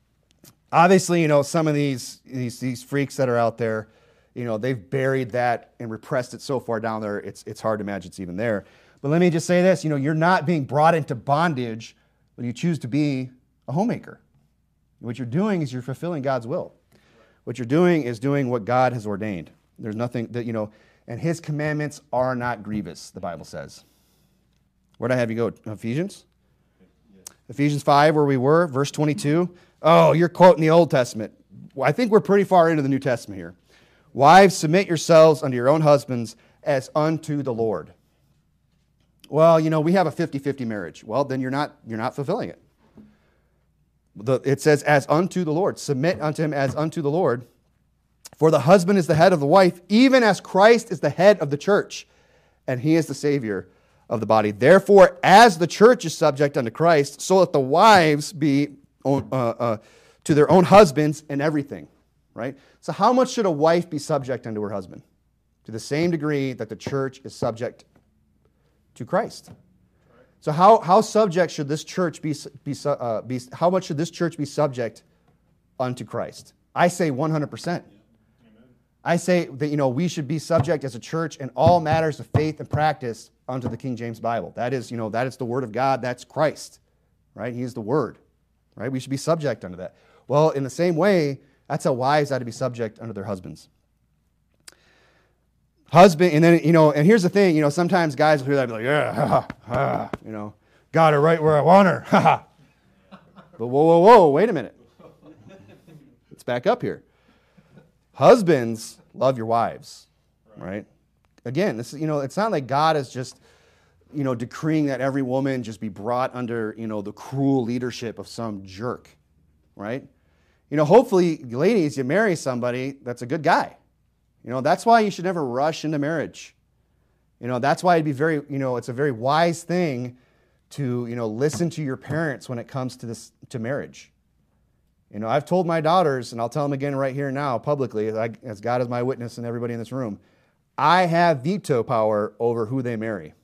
Obviously, you know, some of these freaks that are out there, you know, they've buried that and repressed it so far down there, it's hard to imagine it's even there. But let me just say this, you know, you're not being brought into bondage when you choose to be a homemaker. What you're doing is you're fulfilling God's will. What you're doing is doing what God has ordained. There's nothing that, you know, and His commandments are not grievous, the Bible says. Where did I have you go? Ephesians? Yes. Ephesians 5, where we were, verse 22. Oh, you're quoting the Old Testament. Well, I think we're pretty far into the New Testament here. Wives, submit yourselves unto your own husbands as unto the Lord. Well, you know, we have a 50-50 marriage. Well, then you're not fulfilling it. It says, as unto the Lord. Submit unto him as unto the Lord. For the husband is the head of the wife, even as Christ is the head of the church, and he is the Savior of the body. Therefore, as the church is subject unto Christ, so let the wives be to their own husbands in everything. Right? So how much should a wife be subject unto her husband? To the same degree that the church is subject to Christ. So how subject should this church be how much should this church be subject unto Christ? I say 100%. I say that, you know, we should be subject as a church in all matters of faith and practice unto the King James Bible. That is, you know, that is the Word of God. That's Christ, right? He is the Word, right? We should be subject unto that. Well, in the same way, that's how wives ought to be subject unto their husbands. Husband, and then, you know, and here's the thing, you know, sometimes guys will hear that and be like, yeah, you know, got her right where I want her, But whoa, wait a minute. Let's back up here. Husbands, love your wives, right? Again, this is, you know, it's not like God is just, decreeing that every woman just be brought under, the cruel leadership of some jerk, right? Hopefully, ladies, you marry somebody that's a good guy. That's why you should never rush into marriage. That's why it'd be very, it's a very wise thing to, listen to your parents when it comes to marriage. I've told my daughters, and I'll tell them again right here now publicly, as God is my witness and everybody in this room, I have veto power over who they marry.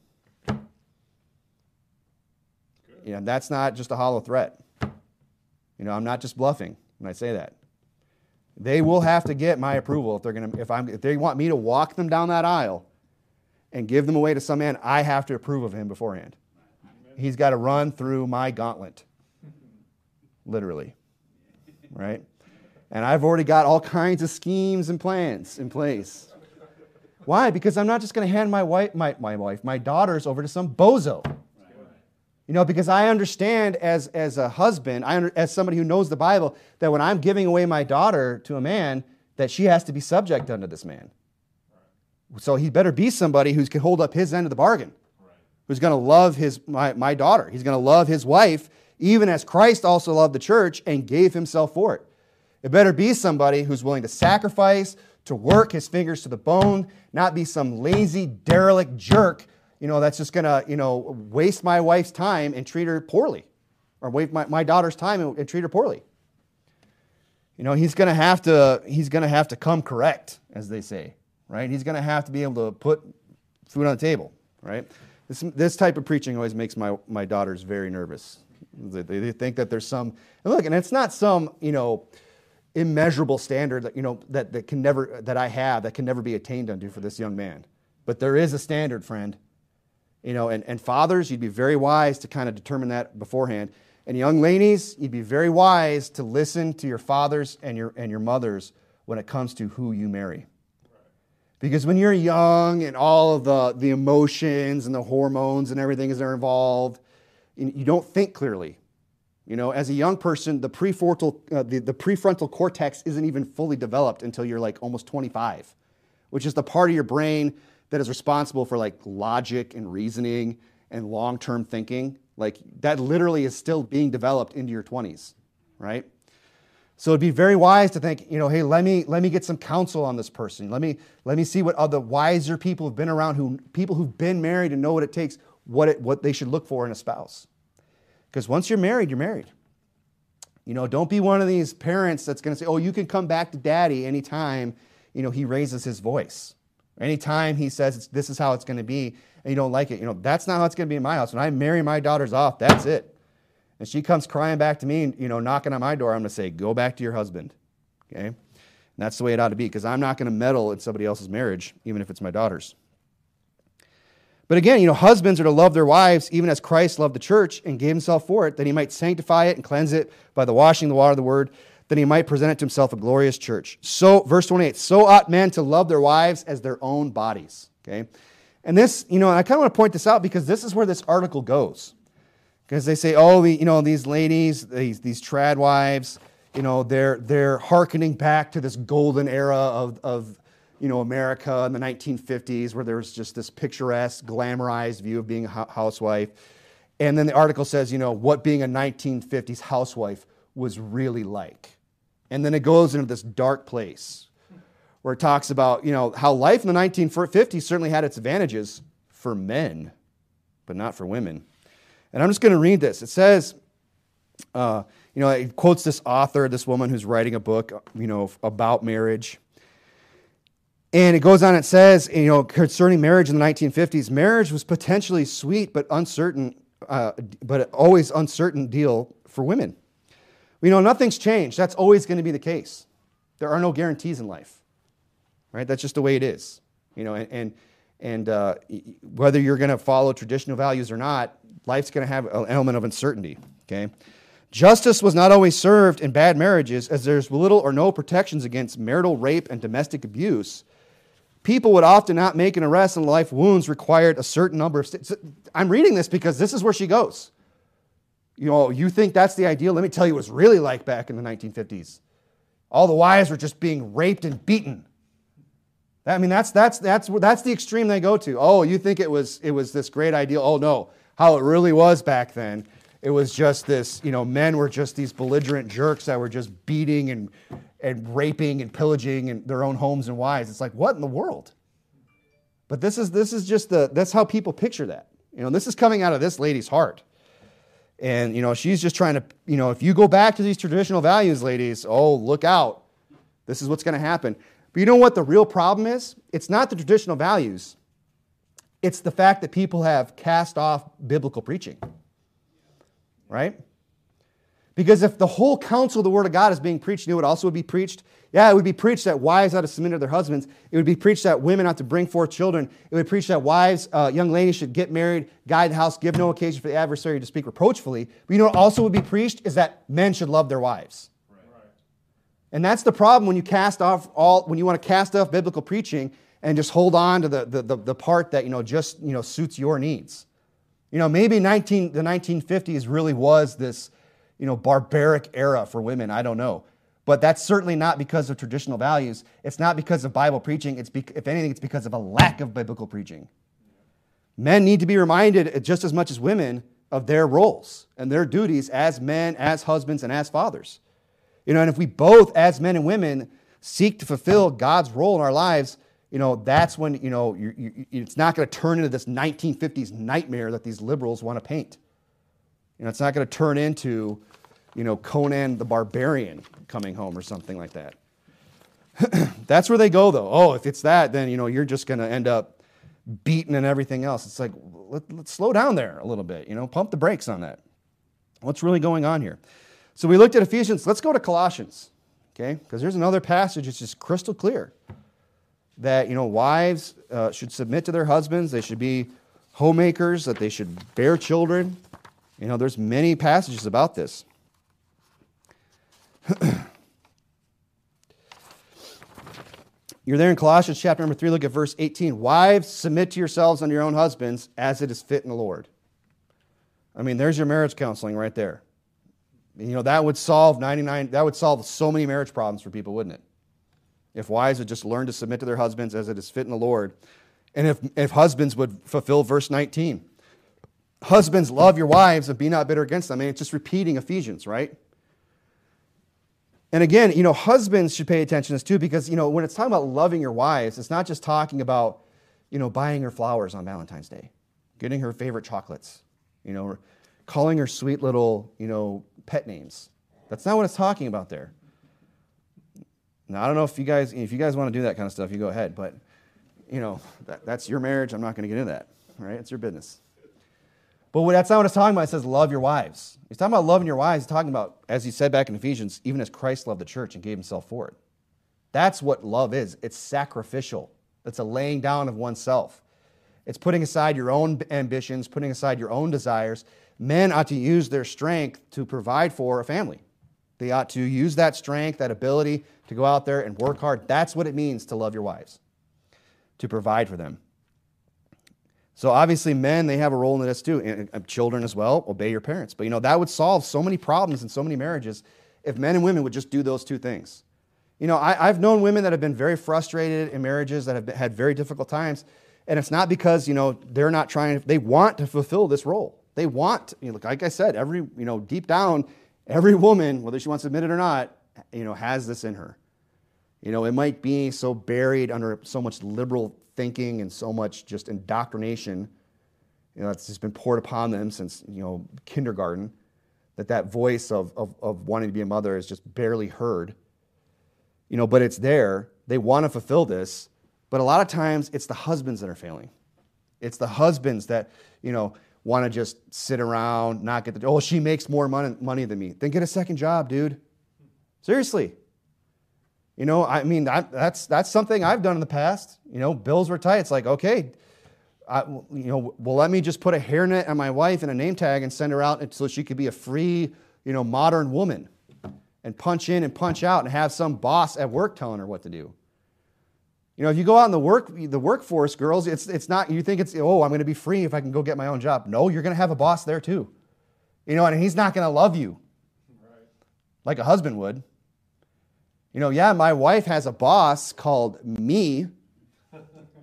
That's not just a hollow threat. I'm not just bluffing when I say that. They will have to get my approval if they want me to walk them down that aisle and give them away to some man. I have to approve of him beforehand. He's got to run through my gauntlet, literally, right? And I've already got all kinds of schemes and plans in place. Why? Because I'm not just going to hand my daughters over to some bozo. Because I understand as a husband, as somebody who knows the Bible, that when I'm giving away my daughter to a man, that she has to be subject unto this man. So he better be somebody who can hold up his end of the bargain, who's going to love my daughter. He's going to love his wife, even as Christ also loved the church and gave himself for it. It better be somebody who's willing to sacrifice, to work his fingers to the bone, not be some lazy, derelict jerk that's just going to, waste my wife's time and treat her poorly, or waste my daughter's time and treat her poorly. He's going to have to come correct, as they say, right? He's going to have to be able to put food on the table, right? This type of preaching always makes my daughters very nervous. They think that there's some, and it's not some, immeasurable standard that that can never be attained unto for this young man. But there is a standard, friend. And fathers, you'd be very wise to kind of determine that beforehand. And young ladies, you'd be very wise to listen to your fathers and your mothers when it comes to who you marry. Because when you're young and all of the emotions and the hormones and everything is involved, you don't think clearly. As a young person, the prefrontal cortex isn't even fully developed until you're like almost 25, which is the part of your brain that is responsible for like logic and reasoning and long-term thinking. Like that literally is still being developed into your 20s, right? So it'd be very wise to think, hey, let me get some counsel on this person. Let me see what other wiser people have been around, people who've been married and know what it takes, what they should look for in a spouse. Because once you're married, you're married. Don't be one of these parents that's going to say, oh, you can come back to daddy anytime, he raises his voice. Anytime he says this is how it's going to be and you don't like it, that's not how it's going to be in my house. When I marry my daughters off, that's it. And she comes crying back to me, knocking on my door, I'm going to say, go back to your husband. Okay? And that's the way it ought to be, because I'm not going to meddle in somebody else's marriage, even if it's my daughter's. But again, husbands are to love their wives even as Christ loved the church and gave himself for it, that he might sanctify it and cleanse it by the washing of the water of the word, that he might present it to himself a glorious church. So, verse 28, so ought men to love their wives as their own bodies. Okay? And this, I kind of want to point this out because this is where this article goes. Because they say, oh, these ladies, these trad wives, they're hearkening back to this golden era of America in the 1950s, where there was just this picturesque, glamorized view of being a housewife. And then the article says, what being a 1950s housewife was really like. And then it goes into this dark place where it talks about, how life in the 1950s certainly had its advantages for men, but not for women. And I'm just going to read this. It says, it quotes this author, this woman who's writing a book, about marriage. And it goes on, it says, concerning marriage in the 1950s, marriage was potentially sweet but uncertain, but always uncertain deal for women. Nothing's changed. That's always going to be the case. There are no guarantees in life, right? That's just the way it is. And whether you're going to follow traditional values or not, life's going to have an element of uncertainty, okay? Justice was not always served in bad marriages, as there's little or no protections against marital rape and domestic abuse. People would often not make an arrest, and life wounds required a certain number of... I'm reading this because this is where she goes. You think that's the ideal? Let me tell you what it was really like back in the 1950s. All the wives were just being raped and beaten. I mean, that's the extreme they go to. Oh, you think it was this great ideal? Oh no, how it really was back then. It was just this, men were just these belligerent jerks that were just beating and raping and pillaging and their own homes and wives. It's like, what in the world? But this is just that's how people picture that. This is coming out of this lady's heart. And, she's just trying to, if you go back to these traditional values, ladies, oh, look out. This is what's going to happen. But you know what the real problem is? It's not the traditional values. It's the fact that people have cast off biblical preaching. Right? Because if the whole counsel of the Word of God is being preached, you know what also would be preached? Yeah, it would be preached that wives ought to submit to their husbands. It would be preached that women ought to bring forth children. It would preach that wives, young ladies should get married, guide the house, give no occasion for the adversary to speak reproachfully. But you know what also would be preached is that men should love their wives. Right. And that's the problem when you want to cast off biblical preaching and just hold on to the part that just suits your needs. Maybe the 1950s really was this barbaric era for women. I don't know. But that's certainly not because of traditional values. It's not because of Bible preaching. If anything, it's because of a lack of biblical preaching. Men need to be reminded just as much as women of their roles and their duties as men, as husbands, and as fathers. And if we both, as men and women, seek to fulfill God's role in our lives, that's when, it's not going to turn into this 1950s nightmare that these liberals want to paint. It's not going to turn into, Conan the Barbarian coming home or something like that. That's where they go, though. Oh, if it's that, then, you're just going to end up beaten and everything else. It's like, let's slow down there a little bit, pump the brakes on that. What's really going on here? So we looked at Ephesians. Let's go to Colossians, okay? Because there's another passage that's just crystal clear that, wives should submit to their husbands. They should be homemakers, that they should bear children. There's many passages about this. You're there in Colossians chapter number 3. Look at verse 18. Wives, submit to yourselves unto your own husbands as it is fit in the Lord. I mean, there's your marriage counseling right there. That would solve so many marriage problems for people, wouldn't it? If wives would just learn to submit to their husbands as it is fit in the Lord. And if husbands would fulfill verse 19. Husbands, love your wives and be not bitter against them. I mean, it's just repeating Ephesians, right? And again, husbands should pay attention to this too, because, when it's talking about loving your wives, it's not just talking about, buying her flowers on Valentine's Day, getting her favorite chocolates, calling her sweet little, pet names. That's not what it's talking about there. Now, I don't know if you guys want to do that kind of stuff, you go ahead, but, that's your marriage. I'm not going to get into that, right? It's your business. But that's not what it's talking about. It says love your wives. He's talking about loving your wives. He's talking about, as he said back in Ephesians, even as Christ loved the church and gave himself for it. That's what love is. It's sacrificial. It's a laying down of oneself. It's putting aside your own ambitions, putting aside your own desires. Men ought to use their strength to provide for a family. They ought to use that strength, that ability to go out there and work hard. That's what it means to love your wives, to provide for them. So obviously men, they have a role in this too. And children as well, obey your parents. But that would solve so many problems in so many marriages if men and women would just do those two things. I've known women that have been very frustrated in marriages, that have had very difficult times. And it's not because, they're not trying, they want to fulfill this role. They want, like I said, deep down, every woman, whether she wants to admit it or not, has this in her. It might be so buried under so much liberal thinking and so much just indoctrination, it's just been poured upon them since, kindergarten, that voice of wanting to be a mother is just barely heard. But it's there. They want to fulfill this, but a lot of times it's the husbands that are failing. It's the husbands that, want to just sit around, not get she makes more money than me. Then get a second job, dude. Seriously. That's something I've done in the past. Bills were tight. It's like, okay, let me just put a hairnet on my wife and a name tag and send her out so she could be a free, modern woman and punch in and punch out and have some boss at work telling her what to do. If you go out in the workforce, girls, it's not, you think I'm going to be free if I can go get my own job. No, you're going to have a boss there too. And he's not going to love you like a husband would. My wife has a boss called me,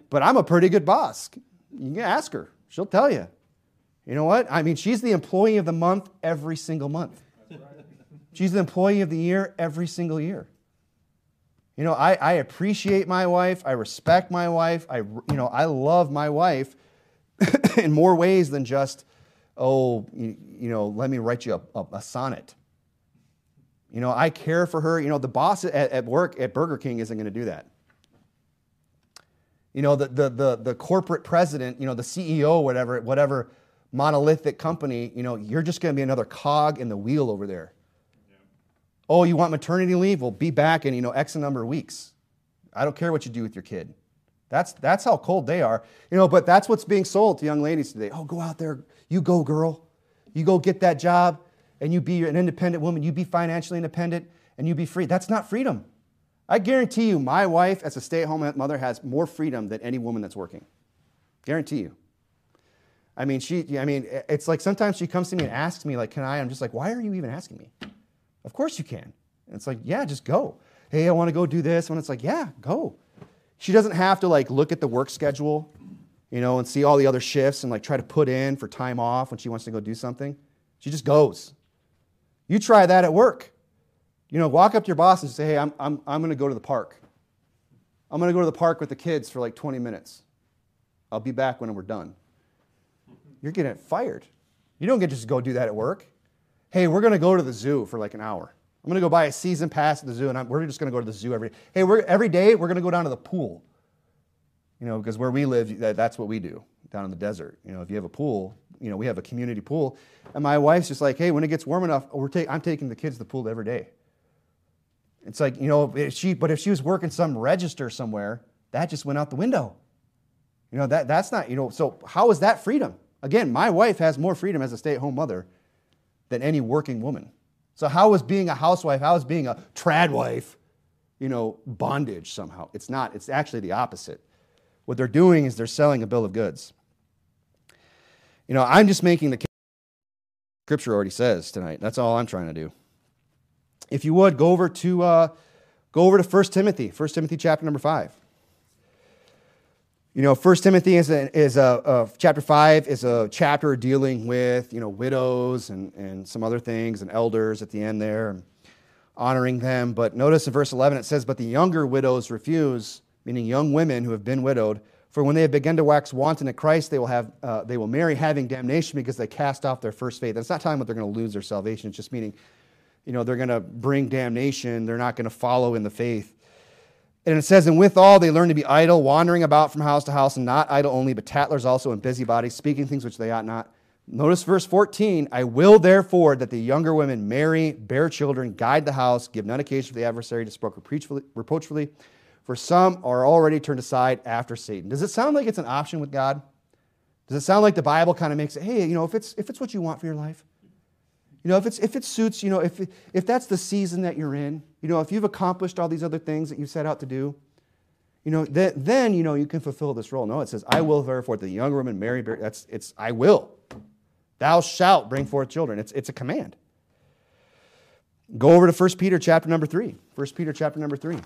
but I'm a pretty good boss. You can ask her. She'll tell you. You know what? I mean, she's the employee of the month every single month. She's the employee of the year every single year. You know, I appreciate my wife. I respect my wife. I love my wife in more ways than just, let me write you a sonnet. You know, I care for her. You know, the boss at work at Burger King isn't going to do that. You know, the corporate president, you know, the CEO, whatever monolithic company, you know, you're just going to be another cog in the wheel over there. Yeah. Oh, you want maternity leave? Well, be back in, X number of weeks. I don't care what you do with your kid. That's how cold they are. You know, but that's what's being sold to young ladies today. Oh, go out there. You go, girl. You go get that job, and you be an independent woman. You be financially independent, and you be free. That's not freedom. I guarantee you, my wife, as a stay-at-home mother, has more freedom than any woman that's working. Guarantee you. I mean, it's like sometimes she comes to me and asks me, like, can I? I'm just like, why are you even asking me? Of course you can. And it's like, yeah, just go. Hey, I want to go do this. And it's like, yeah, go. She doesn't have to, like, look at the work schedule, and see all the other shifts and, like, try to put in for time off when she wants to go do something. She just goes. You try that at work. Walk up to your boss and say, hey, I'm going to go to the park. I'm going to go to the park with the kids for, like, 20 minutes. I'll be back when we're done. You're getting fired. You don't get to just go do that at work. Hey, we're going to go to the zoo for like an hour. I'm going to go buy a season pass at the zoo, and we're just going to go to the zoo every day. Hey, every day we're going to go down to the pool. Because where we live, that's what we do down in the desert. If you have a pool, we have a community pool. And my wife's just like, hey, when it gets warm enough, I'm taking the kids to the pool every day. It's like, if she was working some register somewhere, that just went out the window. That's not, so how is that freedom? Again, my wife has more freedom as a stay-at-home mother than any working woman. So how is being a housewife, how is being a trad wife, bondage somehow? It's not. It's actually the opposite. What they're doing is they're selling a bill of goods. I'm just making the case Scripture already says tonight. That's all I'm trying to do. If you would, go over to 1 Timothy, 1 Timothy chapter number 5. 1 Timothy is chapter 5 is a chapter dealing with, widows and some other things and elders at the end there, and honoring them. But notice in verse 11 it says, but the younger widows refuse, meaning young women who have been widowed, for when they have begun to wax wanton at Christ, they will marry having damnation because they cast off their first faith. And it's not talking about they're going to lose their salvation. It's just meaning, they're going to bring damnation. They're not going to follow in the faith. And it says, and withal they learn to be idle, wandering about from house to house, and not idle only, but tattlers also and busybodies, speaking things which they ought not. Notice verse 14, I will therefore that the younger women marry, bear children, guide the house, give none occasion for the adversary to speak reproachfully, for some are already turned aside after Satan. Does it sound like it's an option with God? Does it sound like the Bible kind of makes it, hey, if it's what you want for your life? If it suits, if that's the season that you're in, if you've accomplished all these other things that you set out to do, then you can fulfill this role. No, it says, I will therefore the younger women marry. I will. Thou shalt bring forth children. It's a command. Go over to 1 Peter chapter number 3. 1 Peter chapter number 3.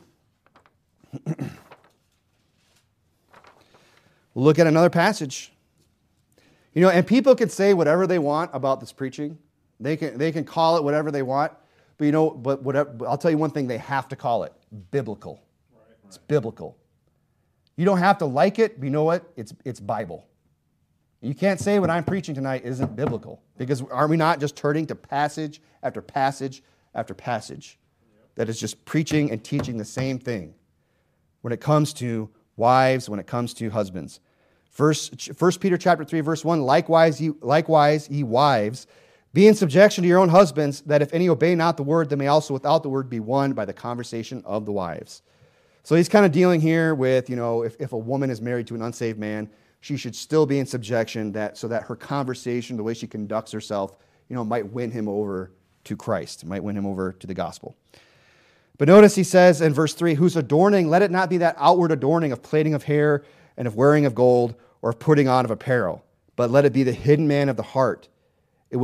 We'll look at another passage. And people can say whatever they want about this preaching. They can call it whatever they want, but whatever, I'll tell you one thing they have to call it: biblical. Right. It's biblical. You don't have to like it, but you know what? It's Bible. You can't say what I'm preaching tonight isn't biblical, because are we not just turning to passage after passage after passage that is just preaching and teaching the same thing when it comes to wives, when it comes to husbands? 1 Peter chapter 3, verse 1, likewise, ye wives, be in subjection to your own husbands, that if any obey not the word, they may also without the word be won by the conversation of the wives. So he's kind of dealing here with, if a woman is married to an unsaved man, she should still be in subjection, so that her conversation, the way she conducts herself, might win him over to Christ, might win him over to the gospel. But notice he says in verse 3, whose adorning, let it not be that outward adorning of plaiting of hair and of wearing of gold or of putting on of apparel, but let it be the hidden man of the heart, in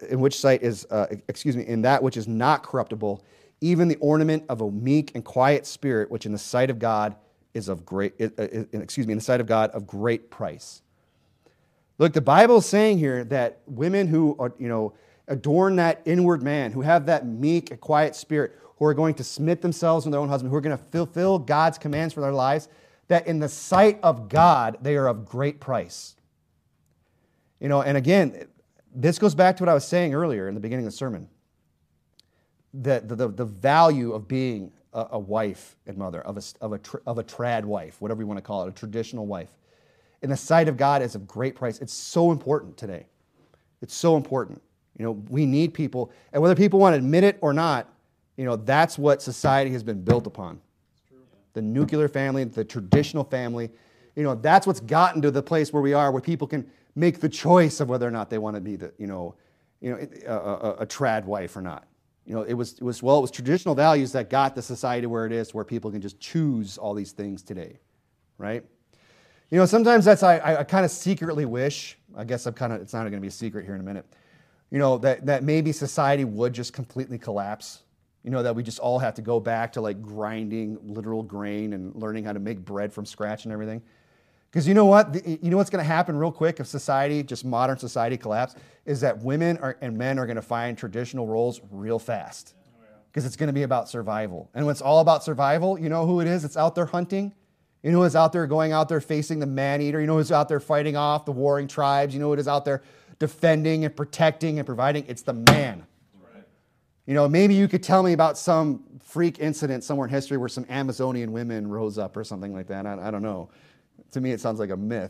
that which is not corruptible, even the ornament of a meek and quiet spirit, which in the sight of God is of great, excuse me, in the sight of God of great price. Look, the Bible is saying here that women who are, adorn that inward man, who have that meek, quiet spirit, who are going to submit themselves to their own husband, who are going to fulfill God's commands for their lives, that in the sight of God, they are of great price. And again, this goes back to what I was saying earlier in the beginning of the sermon. The value of being a wife and mother, of a trad wife, whatever you want to call it, a traditional wife. In the sight of God is of great price. It's so important today. It's so important. We need people, and whether people want to admit it or not, that's what society has been built upon. The nuclear family, the traditional family, that's what's gotten to the place where we are, where people can make the choice of whether or not they want to be a trad wife or not. It was traditional values that got the society where it is, where people can just choose all these things today, right? Sometimes I kind of secretly wish, I guess it's not going to be a secret here in a minute, that maybe society would just completely collapse. That we just all have to go back to like grinding literal grain and learning how to make bread from scratch and everything. Because you know what? What's going to happen real quick if society, just modern society, collapse, is that women and men are going to find traditional roles real fast. Because it's going to be about survival. And when it's all about survival, you know who it is? It's out there hunting. You know who's out there going out there facing the man-eater. You know who's out there fighting off the warring tribes. You know who is out there defending and protecting and providing. It's the man. Maybe you could tell me about some freak incident somewhere in history where some Amazonian women rose up or something like that. I don't know. To me, it sounds like a myth,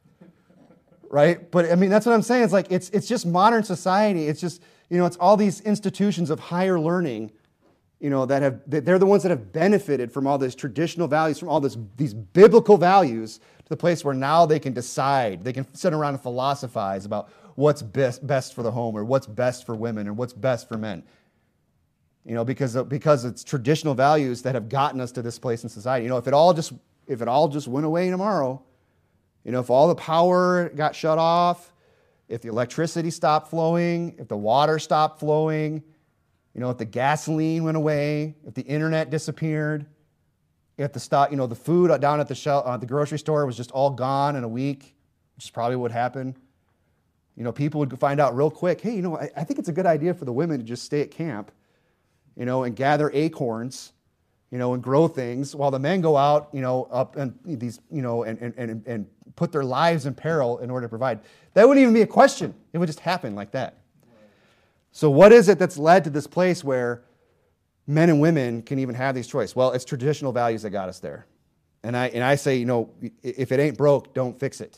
right? But that's what I'm saying. It's like it's just modern society. It's just it's all these institutions of higher learning, they're the ones that have benefited from all these traditional values, from all these biblical values, to the place where now they can decide. They can sit around and philosophize about what's best for the home, or what's best for women, or what's best for men. Because it's traditional values that have gotten us to this place in society. If it all just went away tomorrow, if all the power got shut off, if the electricity stopped flowing, if the water stopped flowing, if the gasoline went away, if the internet disappeared, if the food down at the grocery store was just all gone in a week, which is probably what happened, people would find out real quick, hey, I think it's a good idea for the women to just stay at camp, and gather acorns, and grow things, while the men go out, up and these, and put their lives in peril in order to provide. That wouldn't even be a question. It would just happen like that. So what is it that's led to this place where men and women can even have these choices? Well, it's traditional values that got us there. And I say, if it ain't broke, don't fix it.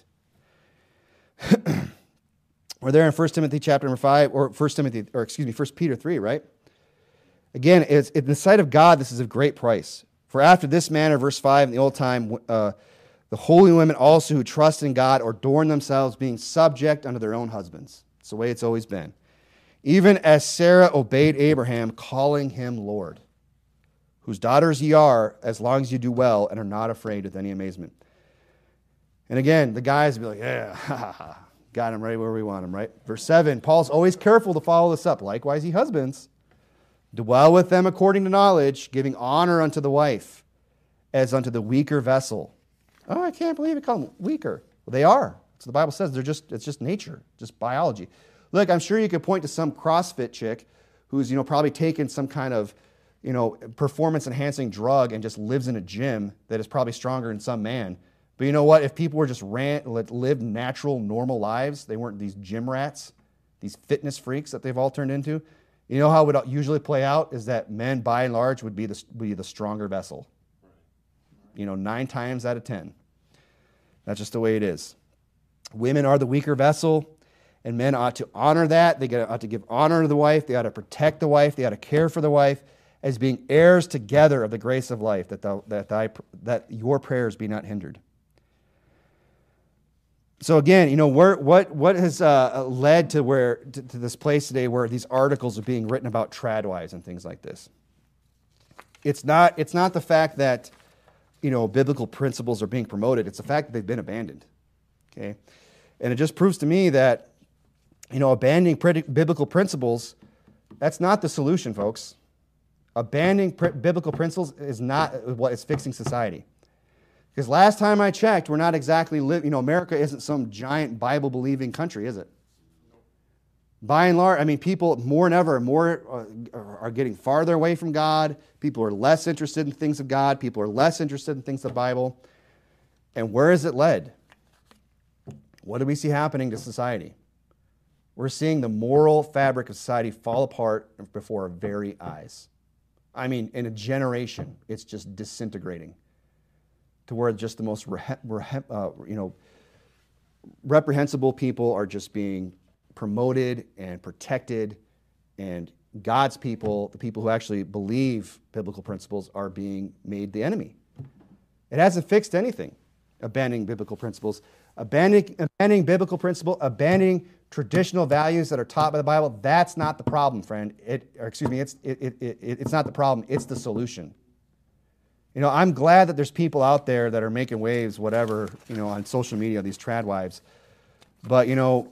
We're there in 1 Timothy chapter number 5, or 1 Peter 3, right? Again, it's in the sight of God, this is of great price. For after this manner, verse 5, in the old time, the holy women also who trust in God adorn themselves, being subject unto their own husbands. It's the way it's always been. Even as Sarah obeyed Abraham, calling him Lord, whose daughters ye are, as long as you do well and are not afraid with any amazement. And again, the guys will be like, yeah, ha, ha, ha. Got him right where we want him, right? Verse 7, Paul's always careful to follow this up. Likewise, ye husbands, dwell with them according to knowledge, giving honor unto the wife, as unto the weaker vessel. Oh, I can't believe it called them weaker. Well, they are. So the Bible says it's just nature, just biology. Look, I'm sure you could point to some CrossFit chick who's, probably taken some kind of, performance-enhancing drug and just lives in a gym that is probably stronger than some man. But you know what? If people were just lived natural, normal lives, they weren't these gym rats, these fitness freaks that they've all turned into. You know how it would usually play out is that men, by and large, would be the stronger vessel. 9 times out of 10. That's just the way it is. Women are the weaker vessel, and men ought to honor that. They ought to give honor to the wife. They ought to protect the wife. They ought to care for the wife as being heirs together of the grace of life, that your prayers be not hindered. So again, what has led to this place today where these articles are being written about trad wives and things like this? It's not the fact that biblical principles are being promoted. It's the fact that they've been abandoned. Okay, and it just proves to me that abandoning biblical principles, that's not the solution, folks. Abandoning biblical principles is not what is fixing society. Because last time I checked, we're not exactly America isn't some giant Bible-believing country, is it? By and large, I mean, people more than ever are getting farther away from God. People are less interested in things of God. People are less interested in things of the Bible. And where has it led? What do we see happening to society? We're seeing the moral fabric of society fall apart before our very eyes. I mean, in a generation, it's just disintegrating to where just the most reprehensible people are just being promoted and protected, and God's people, the people who actually believe biblical principles, are being made the enemy. It hasn't fixed anything. Abandoning biblical principles, abandoning biblical principle, abandoning traditional values that are taught by the Bible. That's not the problem, friend. It's not the problem. It's the solution. I'm glad that there's people out there that are making waves, whatever, on social media, these trad wives. But,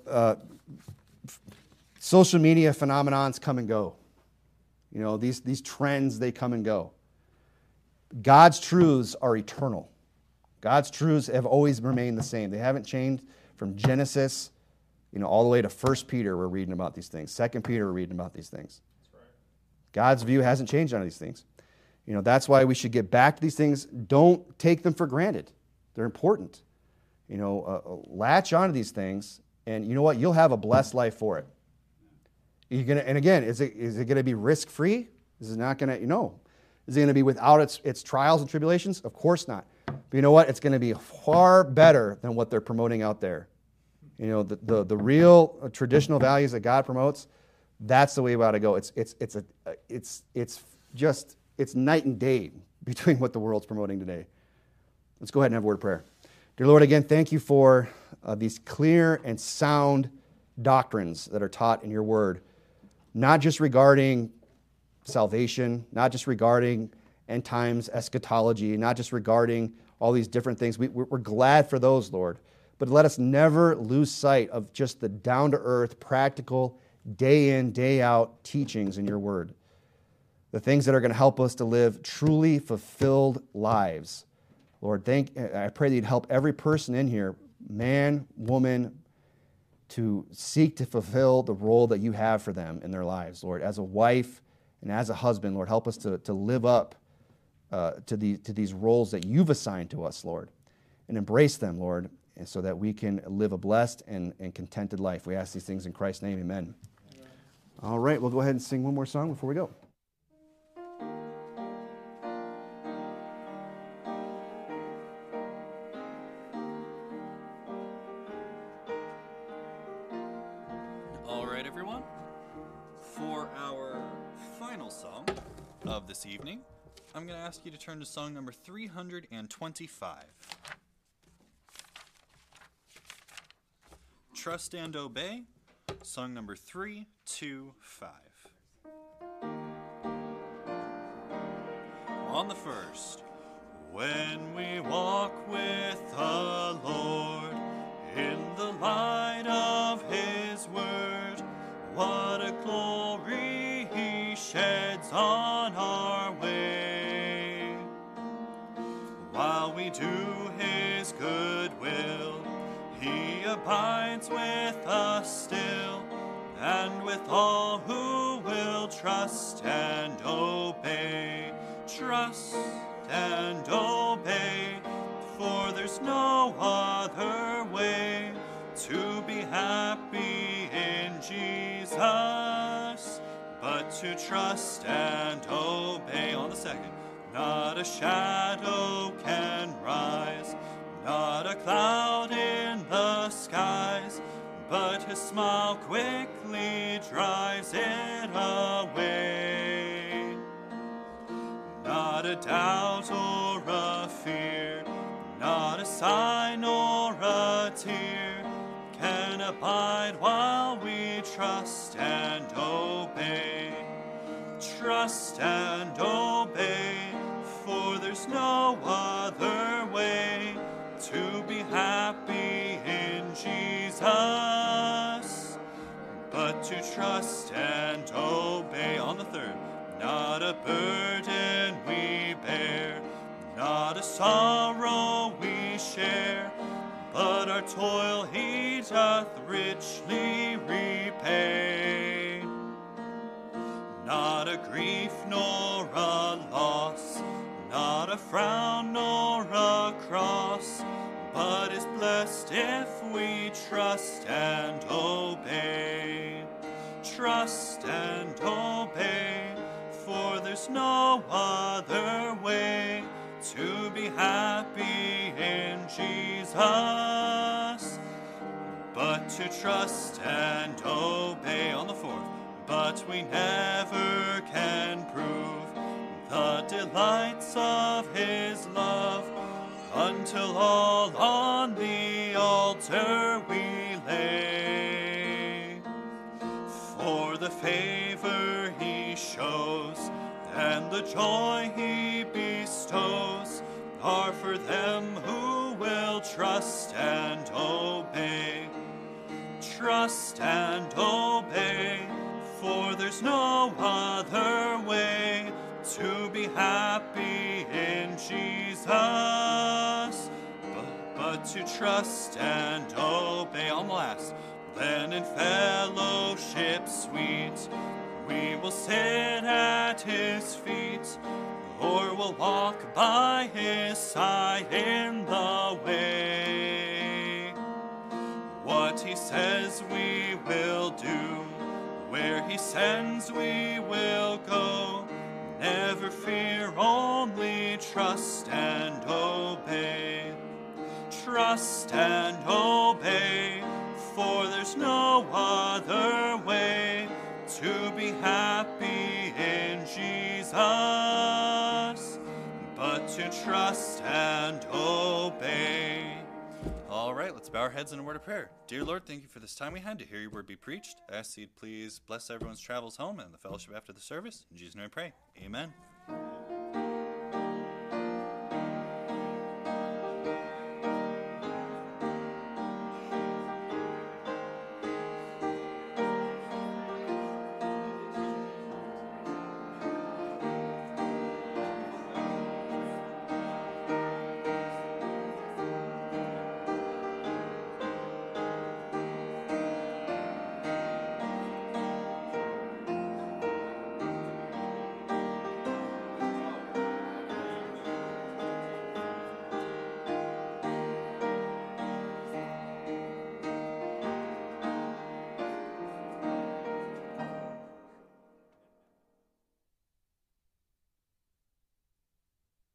social media phenomenons come and go. These trends, they come and go. God's truths are eternal. God's truths have always remained the same. They haven't changed from Genesis, all the way to 1 Peter. We're reading about these things. 2 Peter, we're reading about these things. That's right. God's view hasn't changed on these things. That's why we should get back to these things. Don't take them for granted. They're important. Latch onto these things, and you know what? You'll have a blessed life for it. And again, is it going to be risk-free? Is it not going to? No. Is it going to be without its trials and tribulations? Of course not. But you know what? It's going to be far better than what they're promoting out there. The real traditional values that God promotes, that's the way we ought to go. It's night and day between what the world's promoting today. Let's go ahead and have a word of prayer. Dear Lord, again, thank you for these clear and sound doctrines that are taught in your word, not just regarding salvation, not just regarding end times eschatology, not just regarding all these different things. We're glad for those, Lord. But let us never lose sight of just the down-to-earth, practical, day in, day out teachings in your word. The things that are going to help us to live truly fulfilled lives. Lord, I pray that you'd help every person in here, man, woman, to seek to fulfill the role that you have for them in their lives, Lord. As a wife and as a husband, Lord, help us to live up to these roles that you've assigned to us, Lord, and embrace them, Lord, and so that we can live a blessed and contented life. We ask these things in Christ's name, amen. All right, we'll go ahead and sing one more song before we go. All right, everyone. For our final song of this evening, I'm going to ask you to turn to song number 325. Trust and Obey, song number 325. On the first. When we walk with the Lord in the light of His word, what a glory He sheds on our way. While we do His good will, He abides with us still, and with all who will trust and obey. Trust and obey, for there's no other way to be happy in Jesus, but to trust and obey. On the second. Not a shadow can rise, not a cloud in the skies, but His smile quickly drives it away. Not a doubt or a fear, not a sign or a tear can abide while we trust and obey. Trust and obey, for there's no other way to be happy in Jesus, but to trust and obey. On the third. Not a burden we bear, Not a sorrow we share, but our toil he doth richly repay. Not a grief nor a loss, not a frown nor a cross, but is blessed if we trust and obey. Trust and obey, for there's no other way to be happy in Jesus but to trust and obey. On the fourth, but we never can prove the delights of his love until all on the altar we lay. For the favor he shows and the joy he bestows are for them who will trust and obey. Trust and obey, for there's no other way to be happy in Jesus but to trust and obey. On the last, then in fellowship sweet we will sit at his feet, or will walk by his side in the way. What he says we will do, where he sends we will go. Never fear, only trust and obey. Trust and obey, for there's no other way to be happy in Jesus but to trust and obey. All right, let's bow our heads in a word of prayer. Dear Lord, thank you for this time we had to hear your word be preached. I ask that you'd please bless everyone's travels home and the fellowship after the service. In Jesus' name I pray. Amen.